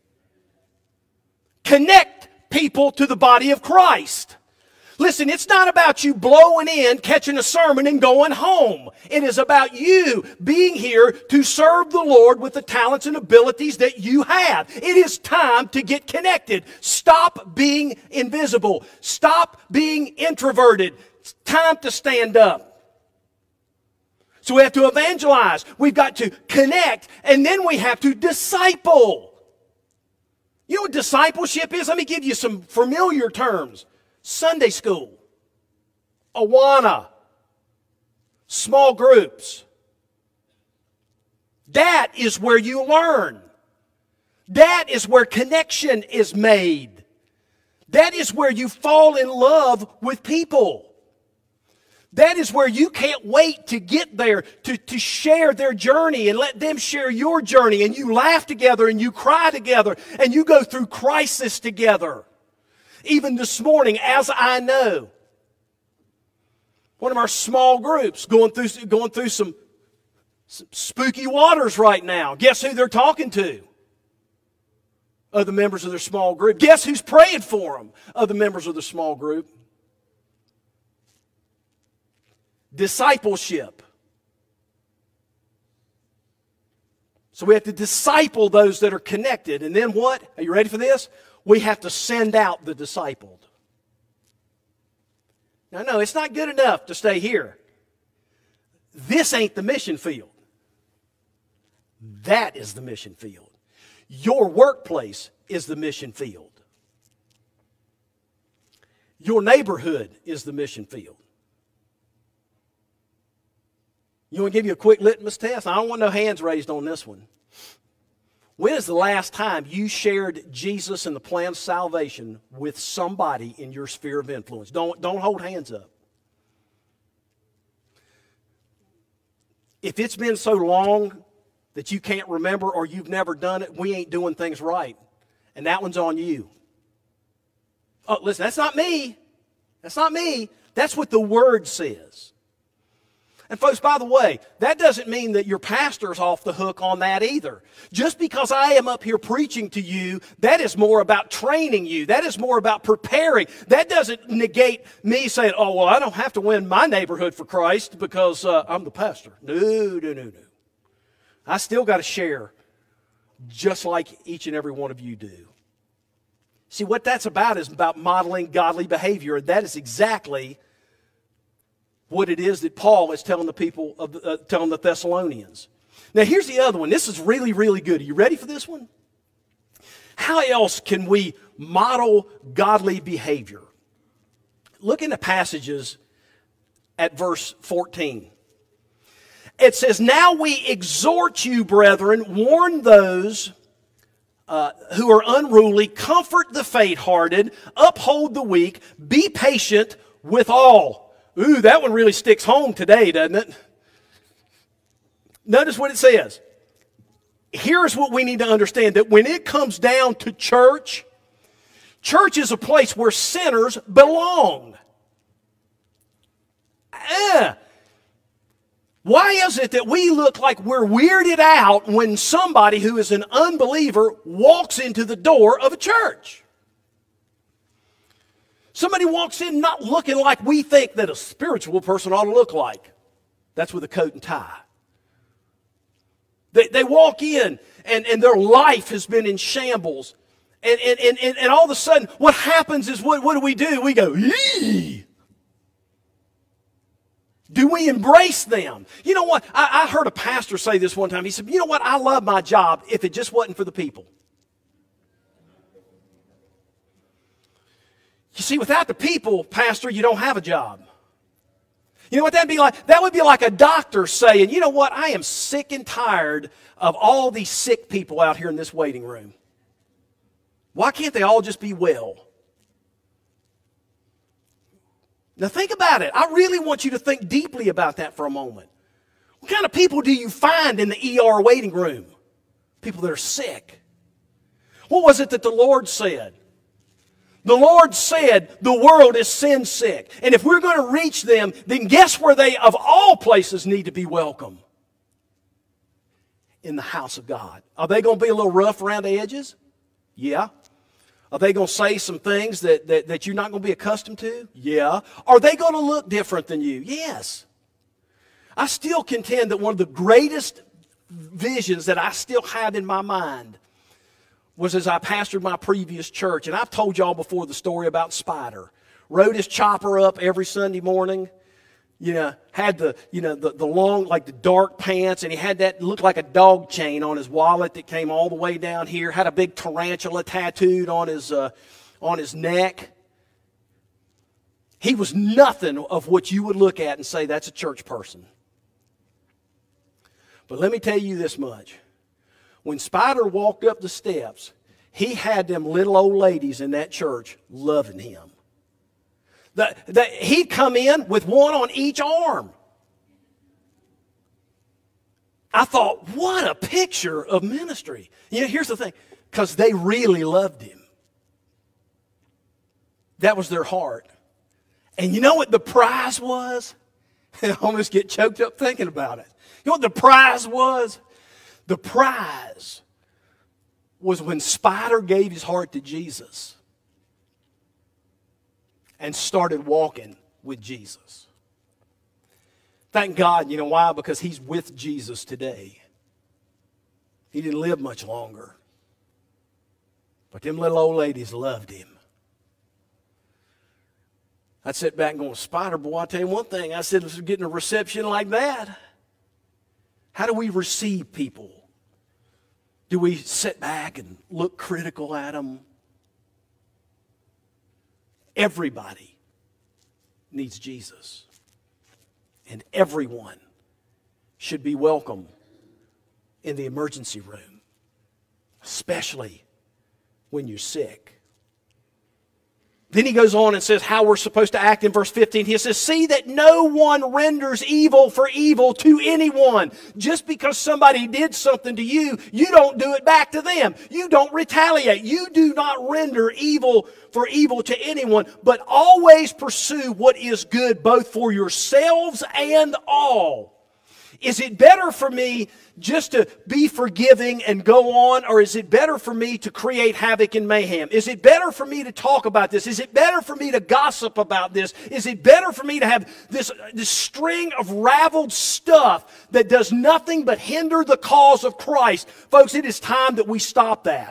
Connect people to the body of Christ. Listen, it's not about you blowing in, catching a sermon, and going home. It is about you being here to serve the Lord with the talents and abilities that you have. It is time to get connected. Stop being invisible. Stop being introverted. It's time to stand up. So we have to evangelize. We've got to connect, and then we have to disciple. You know what discipleship is? Let me give you some familiar terms. Sunday school, Awana, small groups. That is where you learn. That is where connection is made. That is where you fall in love with people. That is where you can't wait to get there, to, to share their journey and let them share your journey. And you laugh together and you cry together and you go through crisis together. Even this morning, as I know, one of our small groups going through, going through some, some spooky waters right now. Guess who they're talking to? Other members of their small group. Guess who's praying for them? Other members of the small group. Discipleship. So we have to disciple those that are connected. And then what? Are you ready for this? We have to send out the discipled. Now, no, it's not good enough to stay here. This ain't the mission field. That is the mission field. Your workplace is the mission field. Your neighborhood is the mission field. You want to give you a quick litmus test? I don't want no hands raised on this one. When is the last time you shared Jesus and the plan of salvation with somebody in your sphere of influence? Don't, don't hold hands up. If it's been so long that you can't remember or you've never done it, we ain't doing things right. And that one's on you. Oh, listen, that's not me. That's not me. That's what the Word says. And folks, by the way, that doesn't mean that your pastor's off the hook on that either. Just because I am up here preaching to you, that is more about training you. That is more about preparing. That doesn't negate me saying, oh, well, I don't have to win my neighborhood for Christ because uh, I'm the pastor. No, no, no, no. I still got to share just like each and every one of you do. See, what that's about is about modeling godly behavior, and that is exactly what it is that Paul is telling the people, of the, uh, telling the Thessalonians. Now, here's the other one. This is really, really good. Are you ready for this one? How else can we model godly behavior? Look in the passages at verse fourteen. it says, now we exhort you, brethren, warn those uh, who are unruly, comfort the faint-hearted, uphold the weak, be patient with all. Ooh, that one really sticks home today, doesn't it? Notice what it says. Here's what we need to understand, that when it comes down to church, church is a place where sinners belong. Eh. Why is it that we look like we're weirded out when somebody who is an unbeliever walks into the door of a church? Somebody walks in not looking like we think that a spiritual person ought to look like. That's with a coat and tie. They, they walk in and, and their life has been in shambles. And, and, and, and all of a sudden, what happens is, what, what do we do? We go, eee! Do we embrace them? You know what? I, I heard a pastor say this one time. He said, you know what? I love my job if it just wasn't for the people. You see, without the people, pastor, you don't have a job. You know what that'd be like? That would be like a doctor saying, you know what? I am sick and tired of all these sick people out here in this waiting room. Why can't they all just be well? Now think about it. I really want you to think deeply about that for a moment. What kind of people do you find in the E R waiting room? People that are sick. What was it that the Lord said? The Lord said the world is sin sick. And if we're going to reach them, then guess where they, of all places, need to be welcome? In the house of God. Are they going to be a little rough around the edges? Yeah. Are they going to say some things that, that, that you're not going to be accustomed to? Yeah. Are they going to look different than you? Yes. I still contend that one of the greatest visions that I still have in my mind was as I pastored my previous church. And I've told y'all before the story about Spider. Rode his chopper up every Sunday morning. You know, had the, you know, the, the long, like the dark pants, and he had that, looked like a dog chain on his wallet that came all the way down here, had a big tarantula tattooed on his, uh, on his neck. He was nothing of what you would look at and say that's a church person. But let me tell you this much. When Spider walked up the steps, he had them little old ladies in that church loving him. The, the, he'd come in with one on each arm. I thought, what a picture of ministry. You know, here's the thing. Because they really loved him. That was their heart. And you know what the prize was? I almost get choked up thinking about it. You know what the prize was? The prize was when Spider gave his heart to Jesus and started walking with Jesus. Thank God, you know why? Because he's with Jesus today. He didn't live much longer. But them little old ladies loved him. I'd sit back and go, Spider, boy, I'll tell you one thing. I said, getting a reception like that, how do we receive people? Do we sit back and look critical at them? Everybody needs Jesus. And everyone should be welcome in the emergency room, especially when you're sick. Then he goes on and says how we're supposed to act in verse fifteen. He says, see that no one renders evil for evil to anyone. Just because somebody did something to you, you don't do it back to them. You don't retaliate. You do not render evil for evil to anyone, but always pursue what is good both for yourselves and all. Is it better for me just to be forgiving and go on, or is it better for me to create havoc and mayhem? Is it better for me to talk about this? Is it better for me to gossip about this? Is it better for me to have this, this string of raveled stuff that does nothing but hinder the cause of Christ? Folks, it is time that we stop that.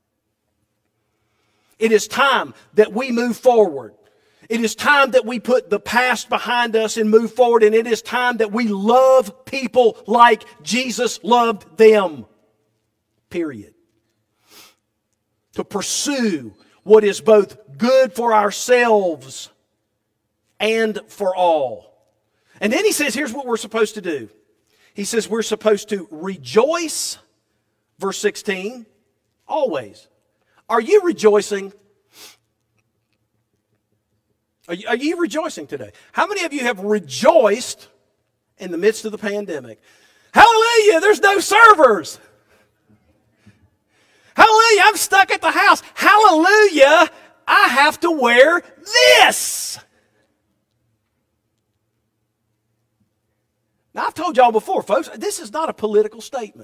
It is time that we move forward. It is time that we put the past behind us and move forward. And it is time that we love people like Jesus loved them. Period. To pursue what is both good for ourselves and for all. And then he says, here's what we're supposed to do. He says we're supposed to rejoice, verse sixteen, always. Are you rejoicing? Are you, are you rejoicing today? How many of you have rejoiced in the midst of the pandemic? Hallelujah, there's no servers. Hallelujah, I'm stuck at the house. Hallelujah, I have to wear this. Now, I've told y'all before, folks, this is not a political statement.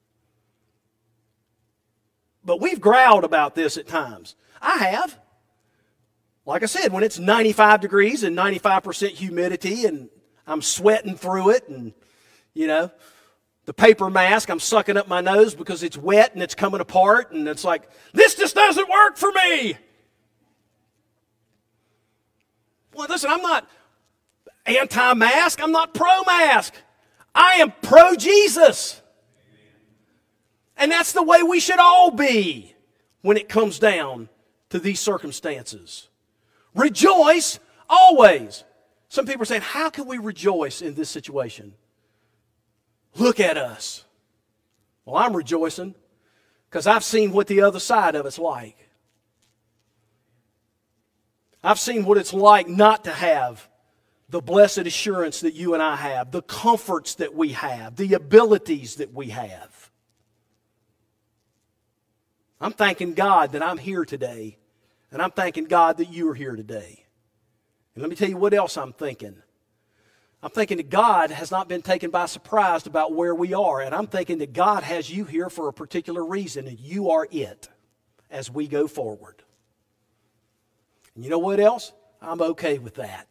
But we've growled about this at times. I have. Like I said, when it's ninety-five degrees and ninety-five percent humidity and I'm sweating through it and, you know, the paper mask, I'm sucking up my nose because it's wet and it's coming apart and it's like, this just doesn't work for me. Well, listen, I'm not anti-mask. I'm not pro-mask. I am pro-Jesus. And that's the way we should all be when it comes down to these circumstances. Rejoice always. Some people are saying, how can we rejoice in this situation? Look at us. Well, I'm rejoicing because I've seen what the other side of it's like. I've seen what it's like not to have the blessed assurance that you and I have, the comforts that we have, the abilities that we have. I'm thanking God that I'm here today, and I'm thanking God that you are here today. And let me tell you what else I'm thinking. I'm thinking that God has not been taken by surprise about where we are, and I'm thinking that God has you here for a particular reason, and you are it as we go forward. And you know what else? I'm okay with that.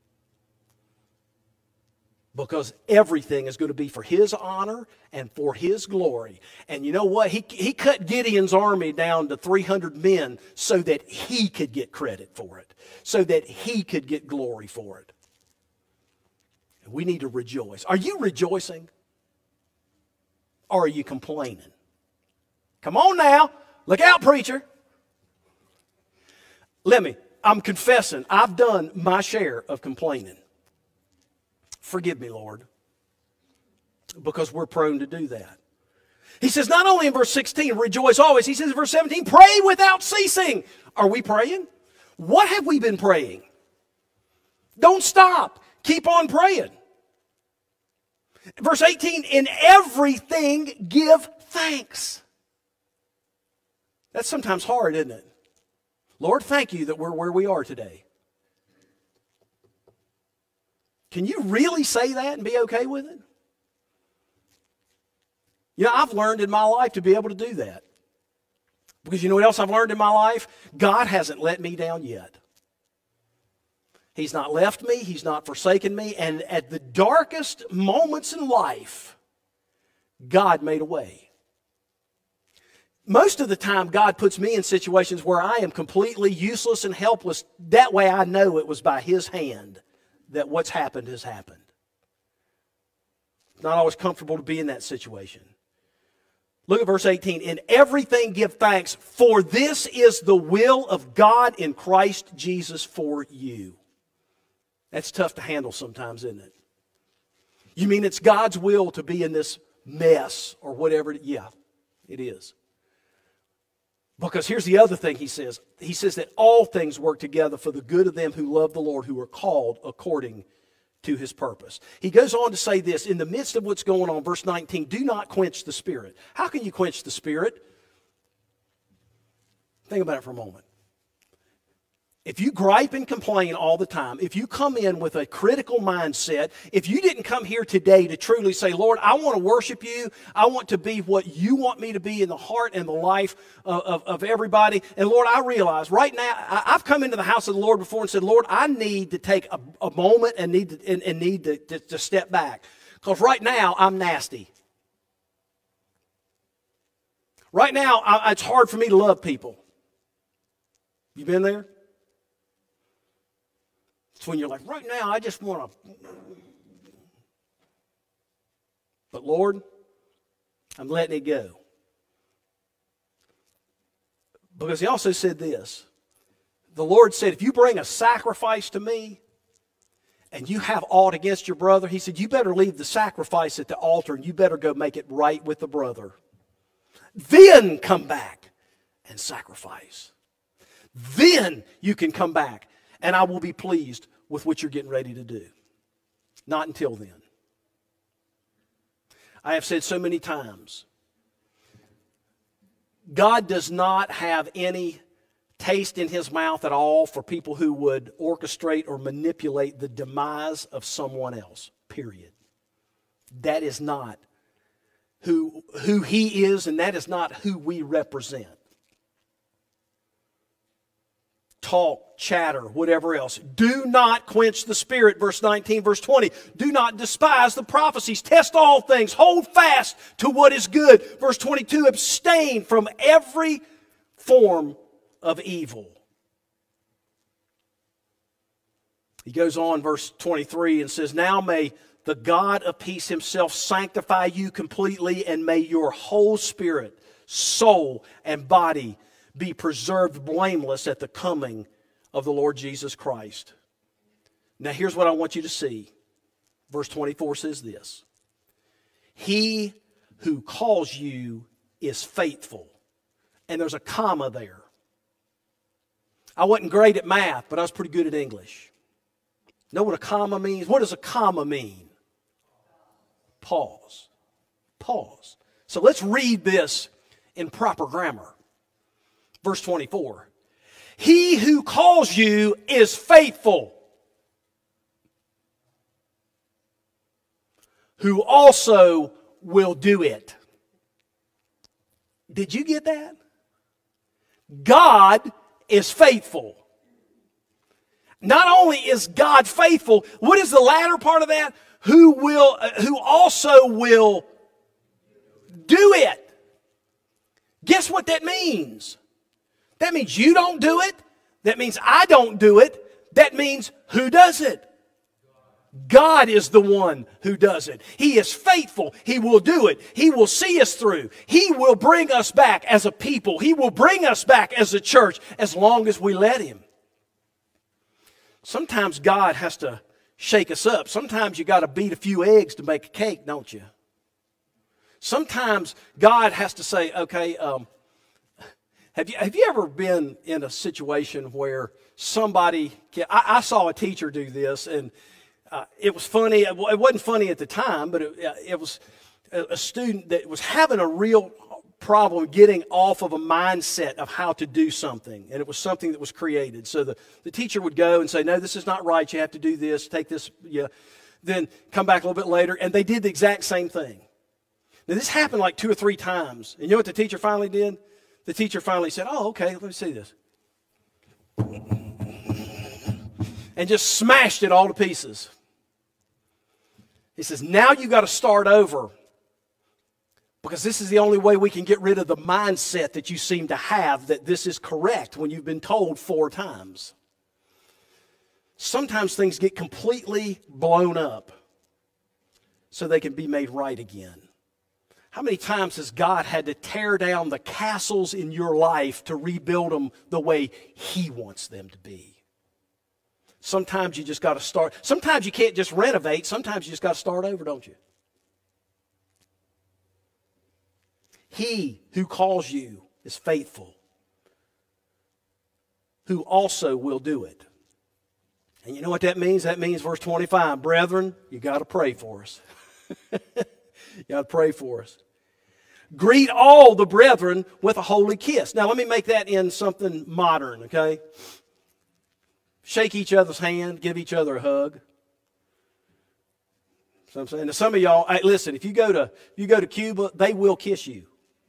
Because everything is going to be for His honor and for His glory. And you know what? He, he cut Gideon's army down to three hundred men so that he could get credit for it. So that he could get glory for it. And we need to rejoice. Are you rejoicing? Or are you complaining? Come on now. Look out, preacher. Let me. I'm confessing. I've done my share of complaining. Forgive me, Lord, because we're prone to do that. He says not only in verse sixteen, rejoice always. He says in verse seventeen, pray without ceasing. Are we praying? What have we been praying? Don't stop. Keep on praying. Verse eighteen, in everything give thanks. That's sometimes hard, isn't it? Lord, thank you that we're where we are today. Can you really say that and be okay with it? You know, I've learned in my life to be able to do that. Because you know what else I've learned in my life? God hasn't let me down yet. He's not left me. He's not forsaken me. And at the darkest moments in life, God made a way. Most of the time, God puts me in situations where I am completely useless and helpless. That way I know it was by His hand that what's happened has happened. It's not always comfortable to be in that situation. Look at verse eighteen. In everything give thanks, for this is the will of God in Christ Jesus for you. That's tough to handle sometimes, isn't it? You mean it's God's will to be in this mess or whatever? Yeah, it is. Because here's the other thing he says. He says that all things work together for the good of them who love the Lord, who are called according to His purpose. He goes on to say this, in the midst of what's going on, verse nineteen, do not quench the Spirit. How can you quench the Spirit? Think about it for a moment. If you gripe and complain all the time, if you come in with a critical mindset, if you didn't come here today to truly say, Lord, I want to worship you, I want to be what you want me to be in the heart and the life of, of, of everybody, and Lord, I realize right now, I, I've come into the house of the Lord before and said, Lord, I need to take a, a moment and need to, and, and need to, to, to step back, because right now, I'm nasty. Right now, I, it's hard for me to love people. You been there? It's when you're like, right now, I just want to. But Lord, I'm letting it go. Because He also said this. The Lord said, if you bring a sacrifice to me, and you have aught against your brother, he said, you better leave the sacrifice at the altar and you better go make it right with the brother. Then come back and sacrifice. Then you can come back and I will be pleased with what you're getting ready to do. Not until then. I have said so many times, God does not have any taste in his mouth at all for people who would orchestrate or manipulate the demise of someone else, period. That is not who, who he is, and that is not who we represent. Talk, chatter, whatever else. Do not quench the spirit, verse nineteen, verse twenty. Do not despise the prophecies. Test all things. Hold fast to what is good. Verse twenty-two, abstain from every form of evil. He goes on, verse twenty-three, and says, now may the God of peace himself sanctify you completely, and may your whole spirit, soul, and body be preserved blameless at the coming of the Lord Jesus Christ. Now here's what I want you to see. Verse twenty-four says this. He who calls you is faithful. And there's a comma there. I wasn't great at math, but I was pretty good at English. Know what a comma means? What does a comma mean? Pause. Pause. So let's read this in proper grammar. Verse twenty-four. He who calls you is faithful, who also will do it. Did you get that? God is faithful. Not only is God faithful, what is the latter part of that? Who will, uh, who also will do it. Guess what that means? That means you don't do it. That means I don't do it. That means who does it? God is the one who does it. He is faithful. He will do it. He will see us through. He will bring us back as a people. He will bring us back as a church as long as we let him. Sometimes God has to shake us up. Sometimes you got to beat a few eggs to make a cake, don't you? Sometimes God has to say, okay, um, Have you, have you ever been in a situation where somebody, I, I saw a teacher do this, and uh, it was funny. It wasn't funny at the time, but it, it was a, a student that was having a real problem getting off of a mindset of how to do something, and it was something that was created. So the, the teacher would go and say, no, this is not right. You have to do this, take this, yeah. Then come back a little bit later, and they did the exact same thing. Now, this happened like two or three times, and you know what the teacher finally did? The teacher finally said, oh, okay, let me see this. And just smashed it all to pieces. He says, now you got to start over. Because this is the only way we can get rid of the mindset that you seem to have that this is correct when you've been told four times. Sometimes things get completely blown up so they can be made right again. How many times has God had to tear down the castles in your life to rebuild them the way He wants them to be? Sometimes you just got to start. Sometimes you can't just renovate. Sometimes you just got to start over, don't you? He who calls you is faithful, who also will do it. And you know what that means? That means verse twenty-five, brethren, you got to pray for us. You got to pray for us. Greet all the brethren with a holy kiss. Now let me make that in something modern, okay? Shake each other's hand, give each other a hug. So I'm saying to some of y'all, hey, listen, if you go to if you go to Cuba, they will kiss you.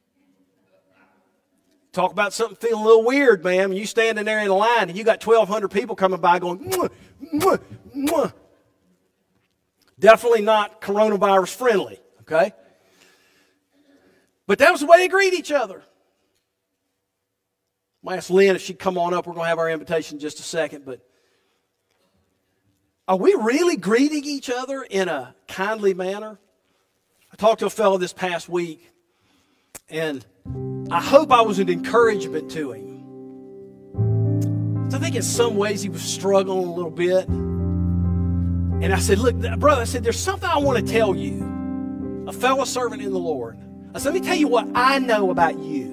Talk about something feeling a little weird, man. You standing there in a line and you got twelve hundred people coming by going, mwah, mwah, mwah. Definitely not coronavirus friendly, okay? But that was the way they greet each other. I'm going to ask Lynn if she'd come on up. We're going to have our invitation in just a second. But are we really greeting each other in a kindly manner? I talked to a fellow this past week, and I hope I was an encouragement to him. So I think in some ways he was struggling a little bit. And I said, look, brother, I said, there's something I want to tell you. A fellow servant in the Lord. I said, let me tell you what I know about you.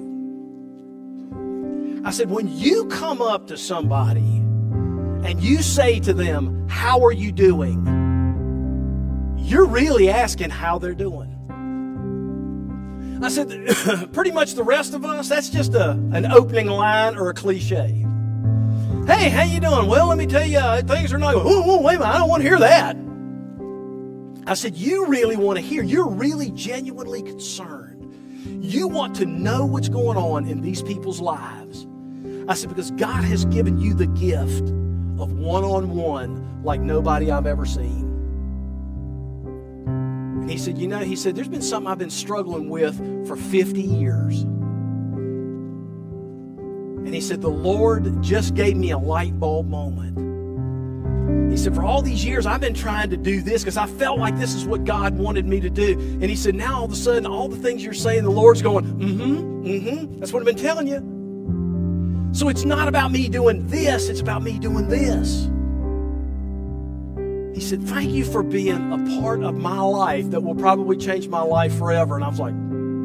I said, when you come up to somebody and you say to them, how are you doing? You're really asking how they're doing. I said, pretty much the rest of us, that's just a, an opening line or a cliche. Hey, how you doing? Well, let me tell you, uh, things are not going, whoa, whoa, wait a minute, I don't want to hear that. I said, you really want to hear. You're really genuinely concerned. You want to know what's going on in these people's lives. I said, because God has given you the gift of one-on-one like nobody I've ever seen. And he said, you know, he said, there's been something I've been struggling with for fifty years. And he said, the Lord just gave me a light bulb moment. He said, for all these years, I've been trying to do this because I felt like this is what God wanted me to do. And he said, now all of a sudden, all the things you're saying, the Lord's going, mm-hmm, mm-hmm. That's what I've been telling you. So it's not about me doing this, it's about me doing this. He said, thank you for being a part of my life that will probably change my life forever. And I was like,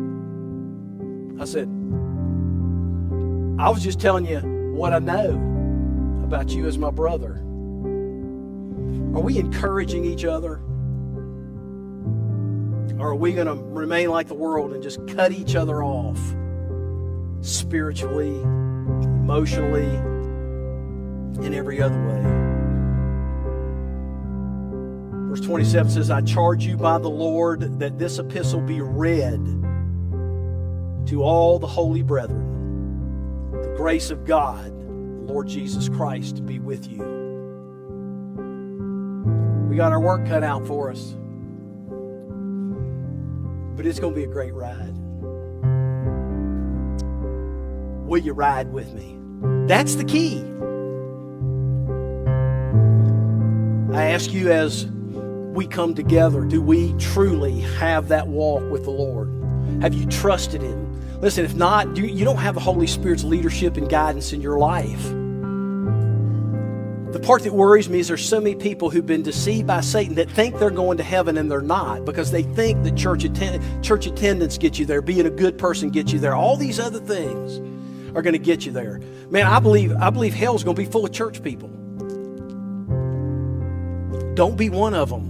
I said, I was just telling you what I know about you as my brother. Are we encouraging each other? Or are we going to remain like the world and just cut each other off spiritually, emotionally, in every other way? Verse twenty-seven says, I charge you by the Lord that this epistle be read to all the holy brethren. The grace of God, the Lord Jesus Christ, be with you. We got our work cut out for us. But it's going to be a great ride. Will you ride with me? That's the key. I ask you, as we come together, do we truly have that walk with the Lord? Have you trusted Him? Listen, if not, do you don't have the Holy Spirit's leadership and guidance in your life. The part that worries me is there's so many people who've been deceived by Satan that think they're going to heaven and they're not, because they think that church, atten- church attendance gets you there, being a good person gets you there. All these other things are going to get you there. Man, I believe I believe hell's going to be full of church people. Don't be one of them.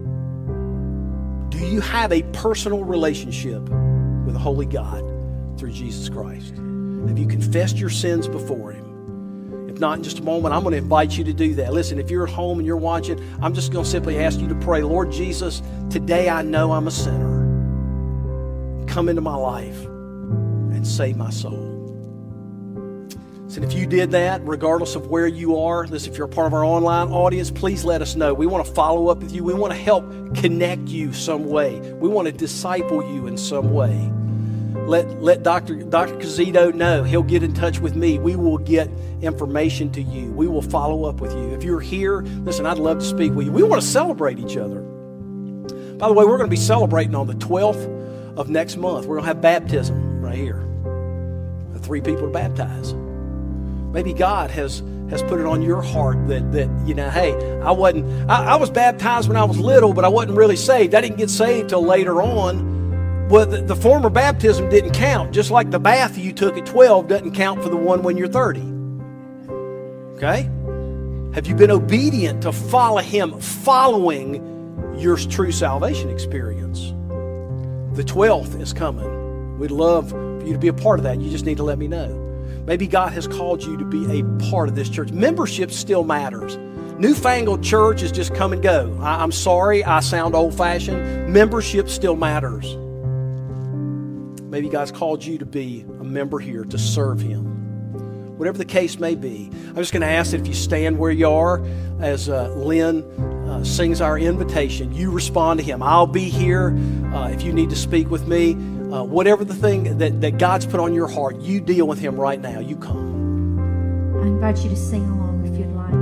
Do you have a personal relationship with the Holy God through Jesus Christ? Have you confessed your sins before Him? If not, in just a moment, I'm going to invite you to do that. Listen, if you're at home and you're watching, I'm just going to simply ask you to pray, Lord Jesus, today I know I'm a sinner. Come into my life and save my soul. Listen, if you did that, regardless of where you are, listen, if you're a part of our online audience, please let us know. We want to follow up with you. We want to help connect you some way. We want to disciple you in some way. Let let Doctor Doctor Cazito know. He'll get in touch with me. We will get information to you. We will follow up with you. If you're here, listen, I'd love to speak with you. We want to celebrate each other. By the way, we're going to be celebrating on the twelfth of next month. We're going to have baptism right here. Three people to baptize. Maybe God has has put it on your heart that, that you know, hey, I wasn't, I, I was baptized when I was little, but I wasn't really saved. I didn't get saved till later on. Well, the, the former baptism didn't count, just like the bath you took at twelve doesn't count for the one when you're thirty. Okay? Have you been obedient to follow Him, following your true salvation experience? The twelfth is coming. We'd love for you to be a part of that. You just need to let me know. Maybe God has called you to be a part of this church. Membership still matters. Newfangled church is just come and go. I, I'm sorry, I sound old-fashioned. Membership still matters. Maybe God's called you to be a member here, to serve Him. Whatever the case may be, I'm just going to ask that if you stand where you are as uh, Lynn uh, sings our invitation, you respond to Him. I'll be here uh, if you need to speak with me. Uh, whatever the thing that, that God's put on your heart, you deal with Him right now. You come. I invite you to sing along if you'd like.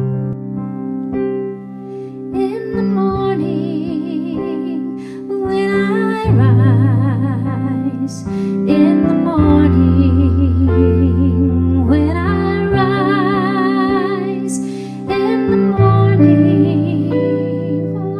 In the morning, when I rise, in the morning, when I rise, in the morning,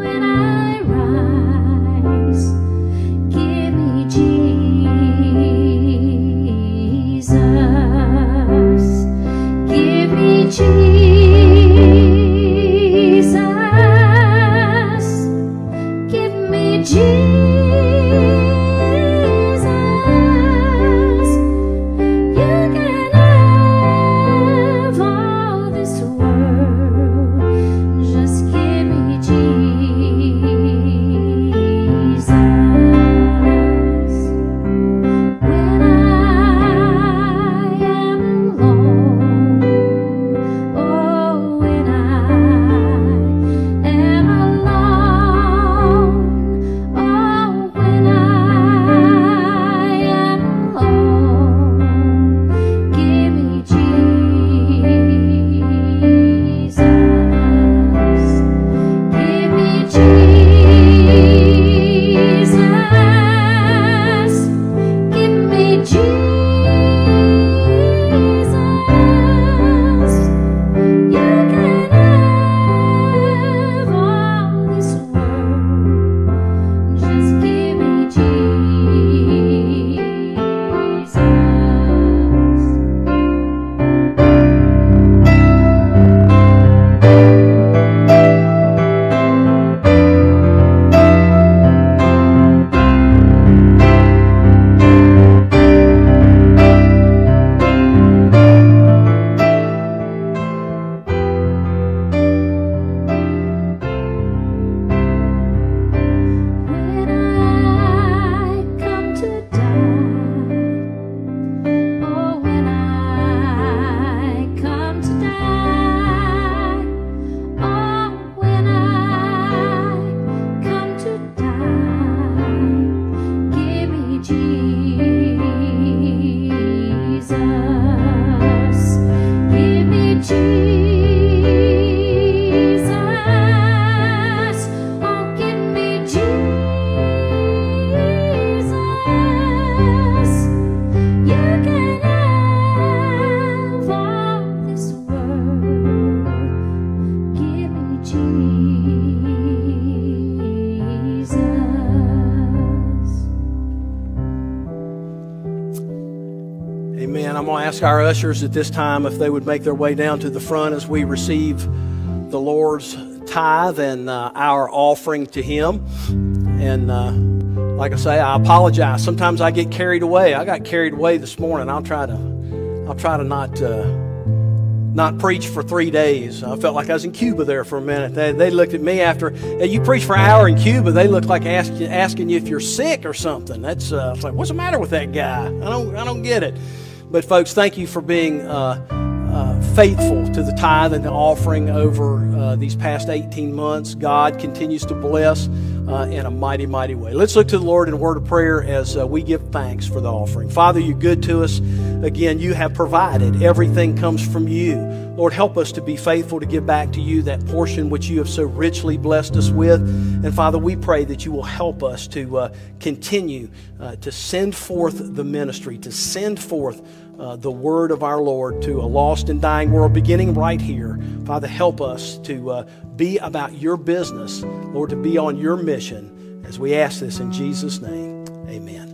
ask our ushers at this time if they would make their way down to the front as we receive the Lord's tithe and uh, our offering to Him. And uh, like I say, I apologize. Sometimes I get carried away. I got carried away this morning. I'll try to, I'll try to not, uh, not preach for three days. I felt like I was in Cuba there for a minute. They, they looked at me after, hey, you preach for an hour in Cuba. They look like ask, asking you if you're sick or something. That's uh, it's like, what's the matter with that guy? I don't, I don't get it. But folks, thank you for being uh, uh, faithful to the tithe and the offering over uh, these past eighteen months. God continues to bless uh, in a mighty, mighty way. Let's look to the Lord in a word of prayer as uh, we give thanks for the offering. Father, you're good to us. Again, you have provided. Everything comes from you. Lord, help us to be faithful to give back to you that portion which you have so richly blessed us with. And Father, we pray that you will help us to uh, continue uh, to send forth the ministry, to send forth uh, the word of our Lord to a lost and dying world, beginning right here. Father, help us to uh, be about your business, Lord, to be on your mission. As we ask this in Jesus' name, amen.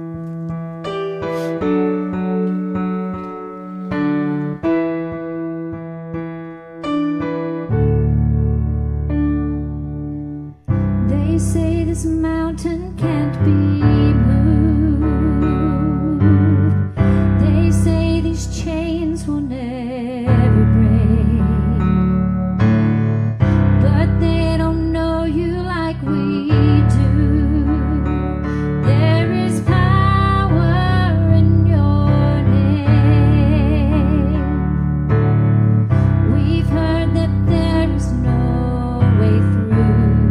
Say this mountain can't be moved. They say these chains will never break, but they don't know you like we do. There is power in your name. We've heard that there is no way through.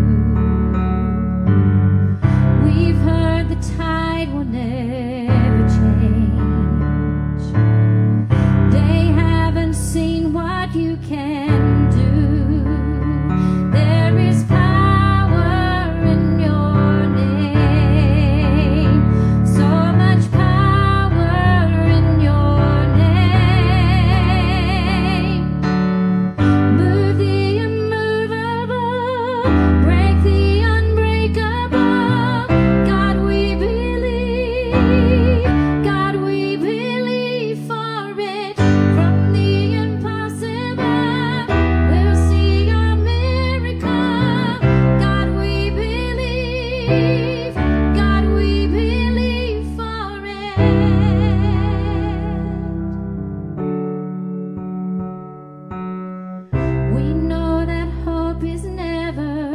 Tide will never change. They haven't seen what you can do. There is power in your name. So much power in your name. Move the immovable, break the unbreakable. God, we believe for it. From the impossible, we'll see your miracle. God, we believe. God, we believe for it. We know that hope is never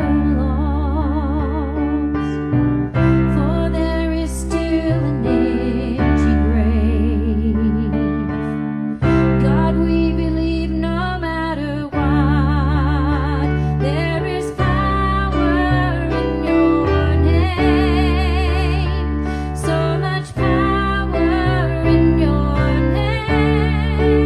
lost, for there is still an empty grave. God, we believe no matter what, there is power in your name. So much power in your name.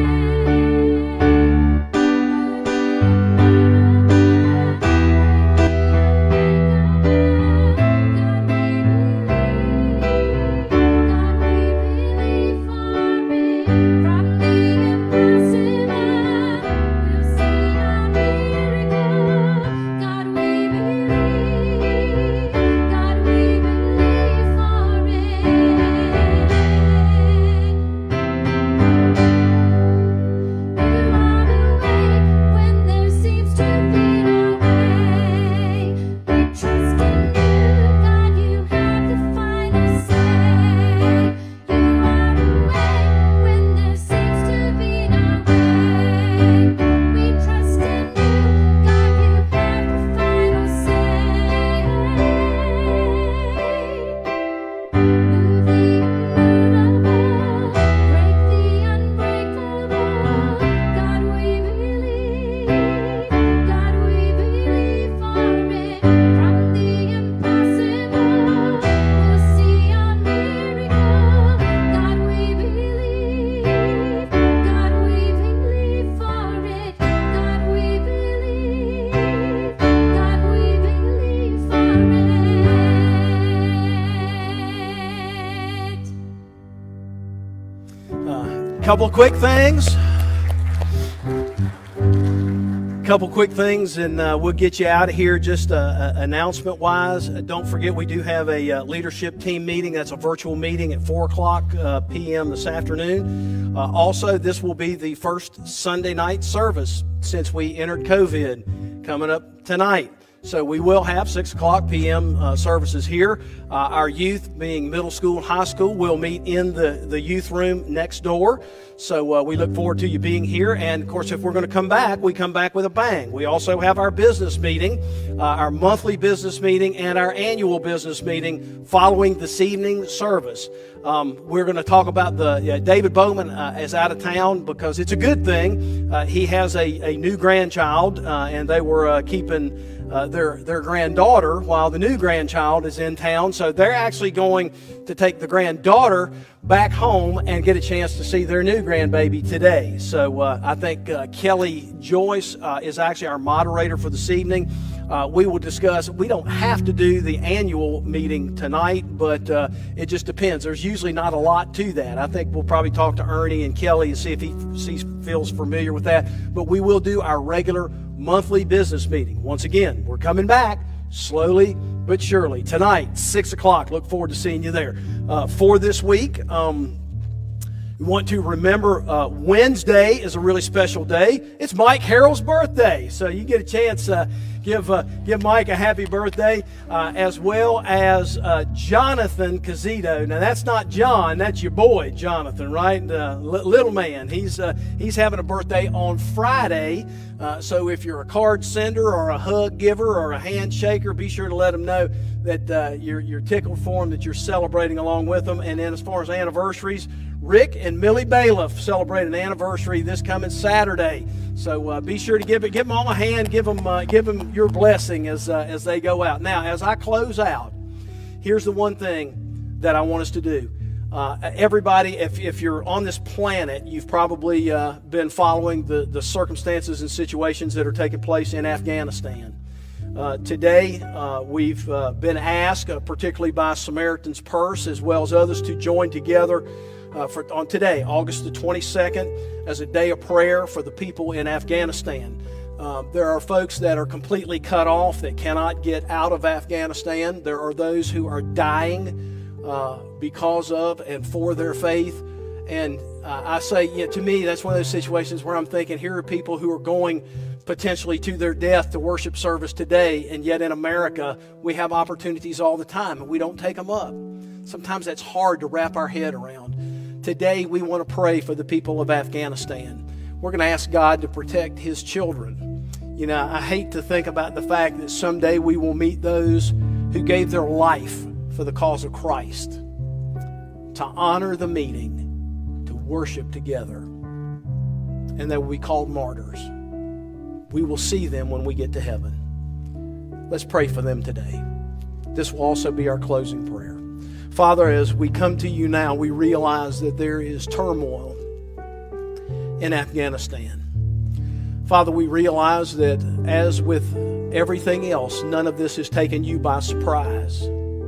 Couple of quick things. couple quick things, and uh, we'll get you out of here. Just uh, uh, announcement-wise, uh, don't forget we do have a uh, leadership team meeting. That's a virtual meeting at four o'clock uh, p m this afternoon. Uh, also, this will be the first Sunday night service since we entered COVID, coming up tonight. So we will have six o'clock p m Uh, services here. Uh, our youth, being middle school and high school, will meet in the, the youth room next door. So uh, we look forward to you being here. And, of course, if we're going to come back, we come back with a bang. We also have our business meeting, uh, our monthly business meeting, and our annual business meeting following this evening service. Um, we're going to talk about the uh, David Bowman uh, is out of town because it's a good thing. Uh, he has a, a new grandchild, uh, and they were uh, keeping Uh, their their granddaughter while the new grandchild is in town. So they're actually going to take the granddaughter back home and get a chance to see their new grandbaby today. So uh, I think uh, Kelly Joyce uh, is actually our moderator for this evening. Uh, we will discuss, we don't have to do the annual meeting tonight, but uh, it just depends. There's usually not a lot to that. I think we'll probably talk to Ernie and Kelly and see if he sees, feels familiar with that. But we will do our regular monthly business meeting. Once again, we're coming back slowly but surely. Tonight, six o'clock. Look forward to seeing you there. Uh, for this week, um, we want to remember uh, Wednesday is a really special day. It's Mike Harrell's birthday, so you get a chance uh, give uh, give Mike a happy birthday, uh, as well as uh, Jonathan Cazito. Now that's not John, that's your boy Jonathan, right? Uh, li- little man. He's uh, he's having a birthday on Friday. Uh, so if you're a card sender or a hug giver or a handshaker, be sure to let them know that uh, you're you're tickled for them, that you're celebrating along with them. And then as far as anniversaries, Rick and Millie Bailiff celebrate an anniversary this coming Saturday. So uh, be sure to give it, give them all a hand, give them, uh, give them your blessing as uh, as they go out. Now, as I close out, here's the one thing that I want us to do. Uh, everybody, if if you're on this planet, you've probably uh, been following the the circumstances and situations that are taking place in Afghanistan. Uh, today, uh, we've uh, been asked, uh, particularly by Samaritan's Purse, as well as others, to join together Uh, for on today, August the twenty-second, as a day of prayer for the people in Afghanistan. Uh, there are folks that are completely cut off, that cannot get out of Afghanistan. There are those who are dying uh, because of and for their faith. And uh, I say, you know, to me, that's one of those situations where I'm thinking, here are people who are going potentially to their death to worship service today, and yet in America, we have opportunities all the time, and we don't take them up. Sometimes that's hard to wrap our head around. Today, we want to pray for the people of Afghanistan. We're going to ask God to protect His children. You know, I hate to think about the fact that someday we will meet those who gave their life for the cause of Christ, to honor the meeting, to worship together, and they will be called martyrs. We will see them when we get to heaven. Let's pray for them today. This will also be our closing prayer. Father, as we come to you now, we realize that there is turmoil in Afghanistan. Father, we realize that as with everything else, none of this has taken you by surprise.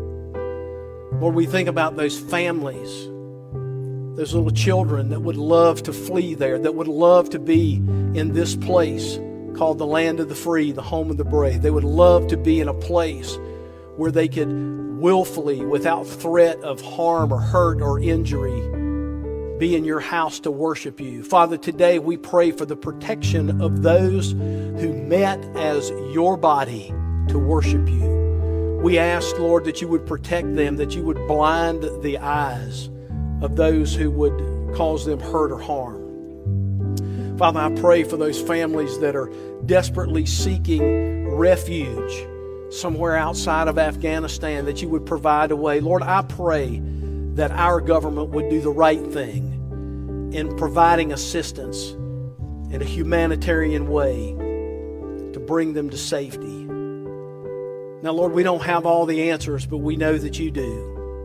Lord, we think about those families, those little children that would love to flee there, that would love to be in this place called the land of the free, the home of the brave. They would love to be in a place where they could willfully, without threat of harm or hurt or injury, be in your house to worship you. Father, today we pray for the protection of those who met as your body to worship you. We ask, Lord, that you would protect them, that you would blind the eyes of those who would cause them hurt or harm. Father, I pray for those families that are desperately seeking refuge somewhere outside of Afghanistan, that you would provide a way. Lord, I pray that our government would do the right thing in providing assistance in a humanitarian way to bring them to safety. Now, Lord, we don't have all the answers, but we know that you do.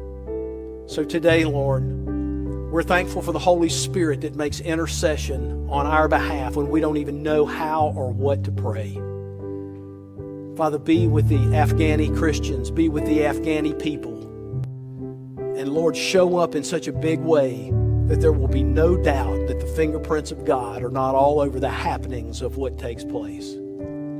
So today, Lord, we're thankful for the Holy Spirit that makes intercession on our behalf when we don't even know how or what to pray. Father, be with the Afghani Christians, be with the Afghani people. And Lord, show up in such a big way that there will be no doubt that the fingerprints of God are not all over the happenings of what takes place.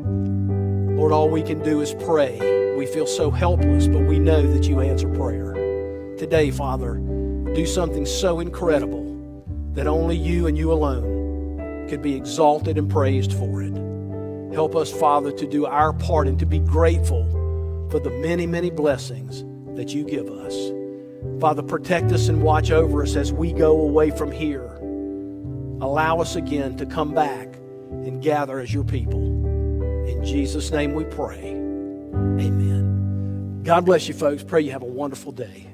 Lord, all we can do is pray. We feel so helpless, but we know that you answer prayer. Today, Father, do something so incredible that only you and you alone could be exalted and praised for it. Help us, Father, to do our part and to be grateful for the many, many blessings that you give us. Father, protect us and watch over us as we go away from here. Allow us again to come back and gather as your people. In Jesus' name we pray. Amen. God bless you, folks. Pray you have a wonderful day.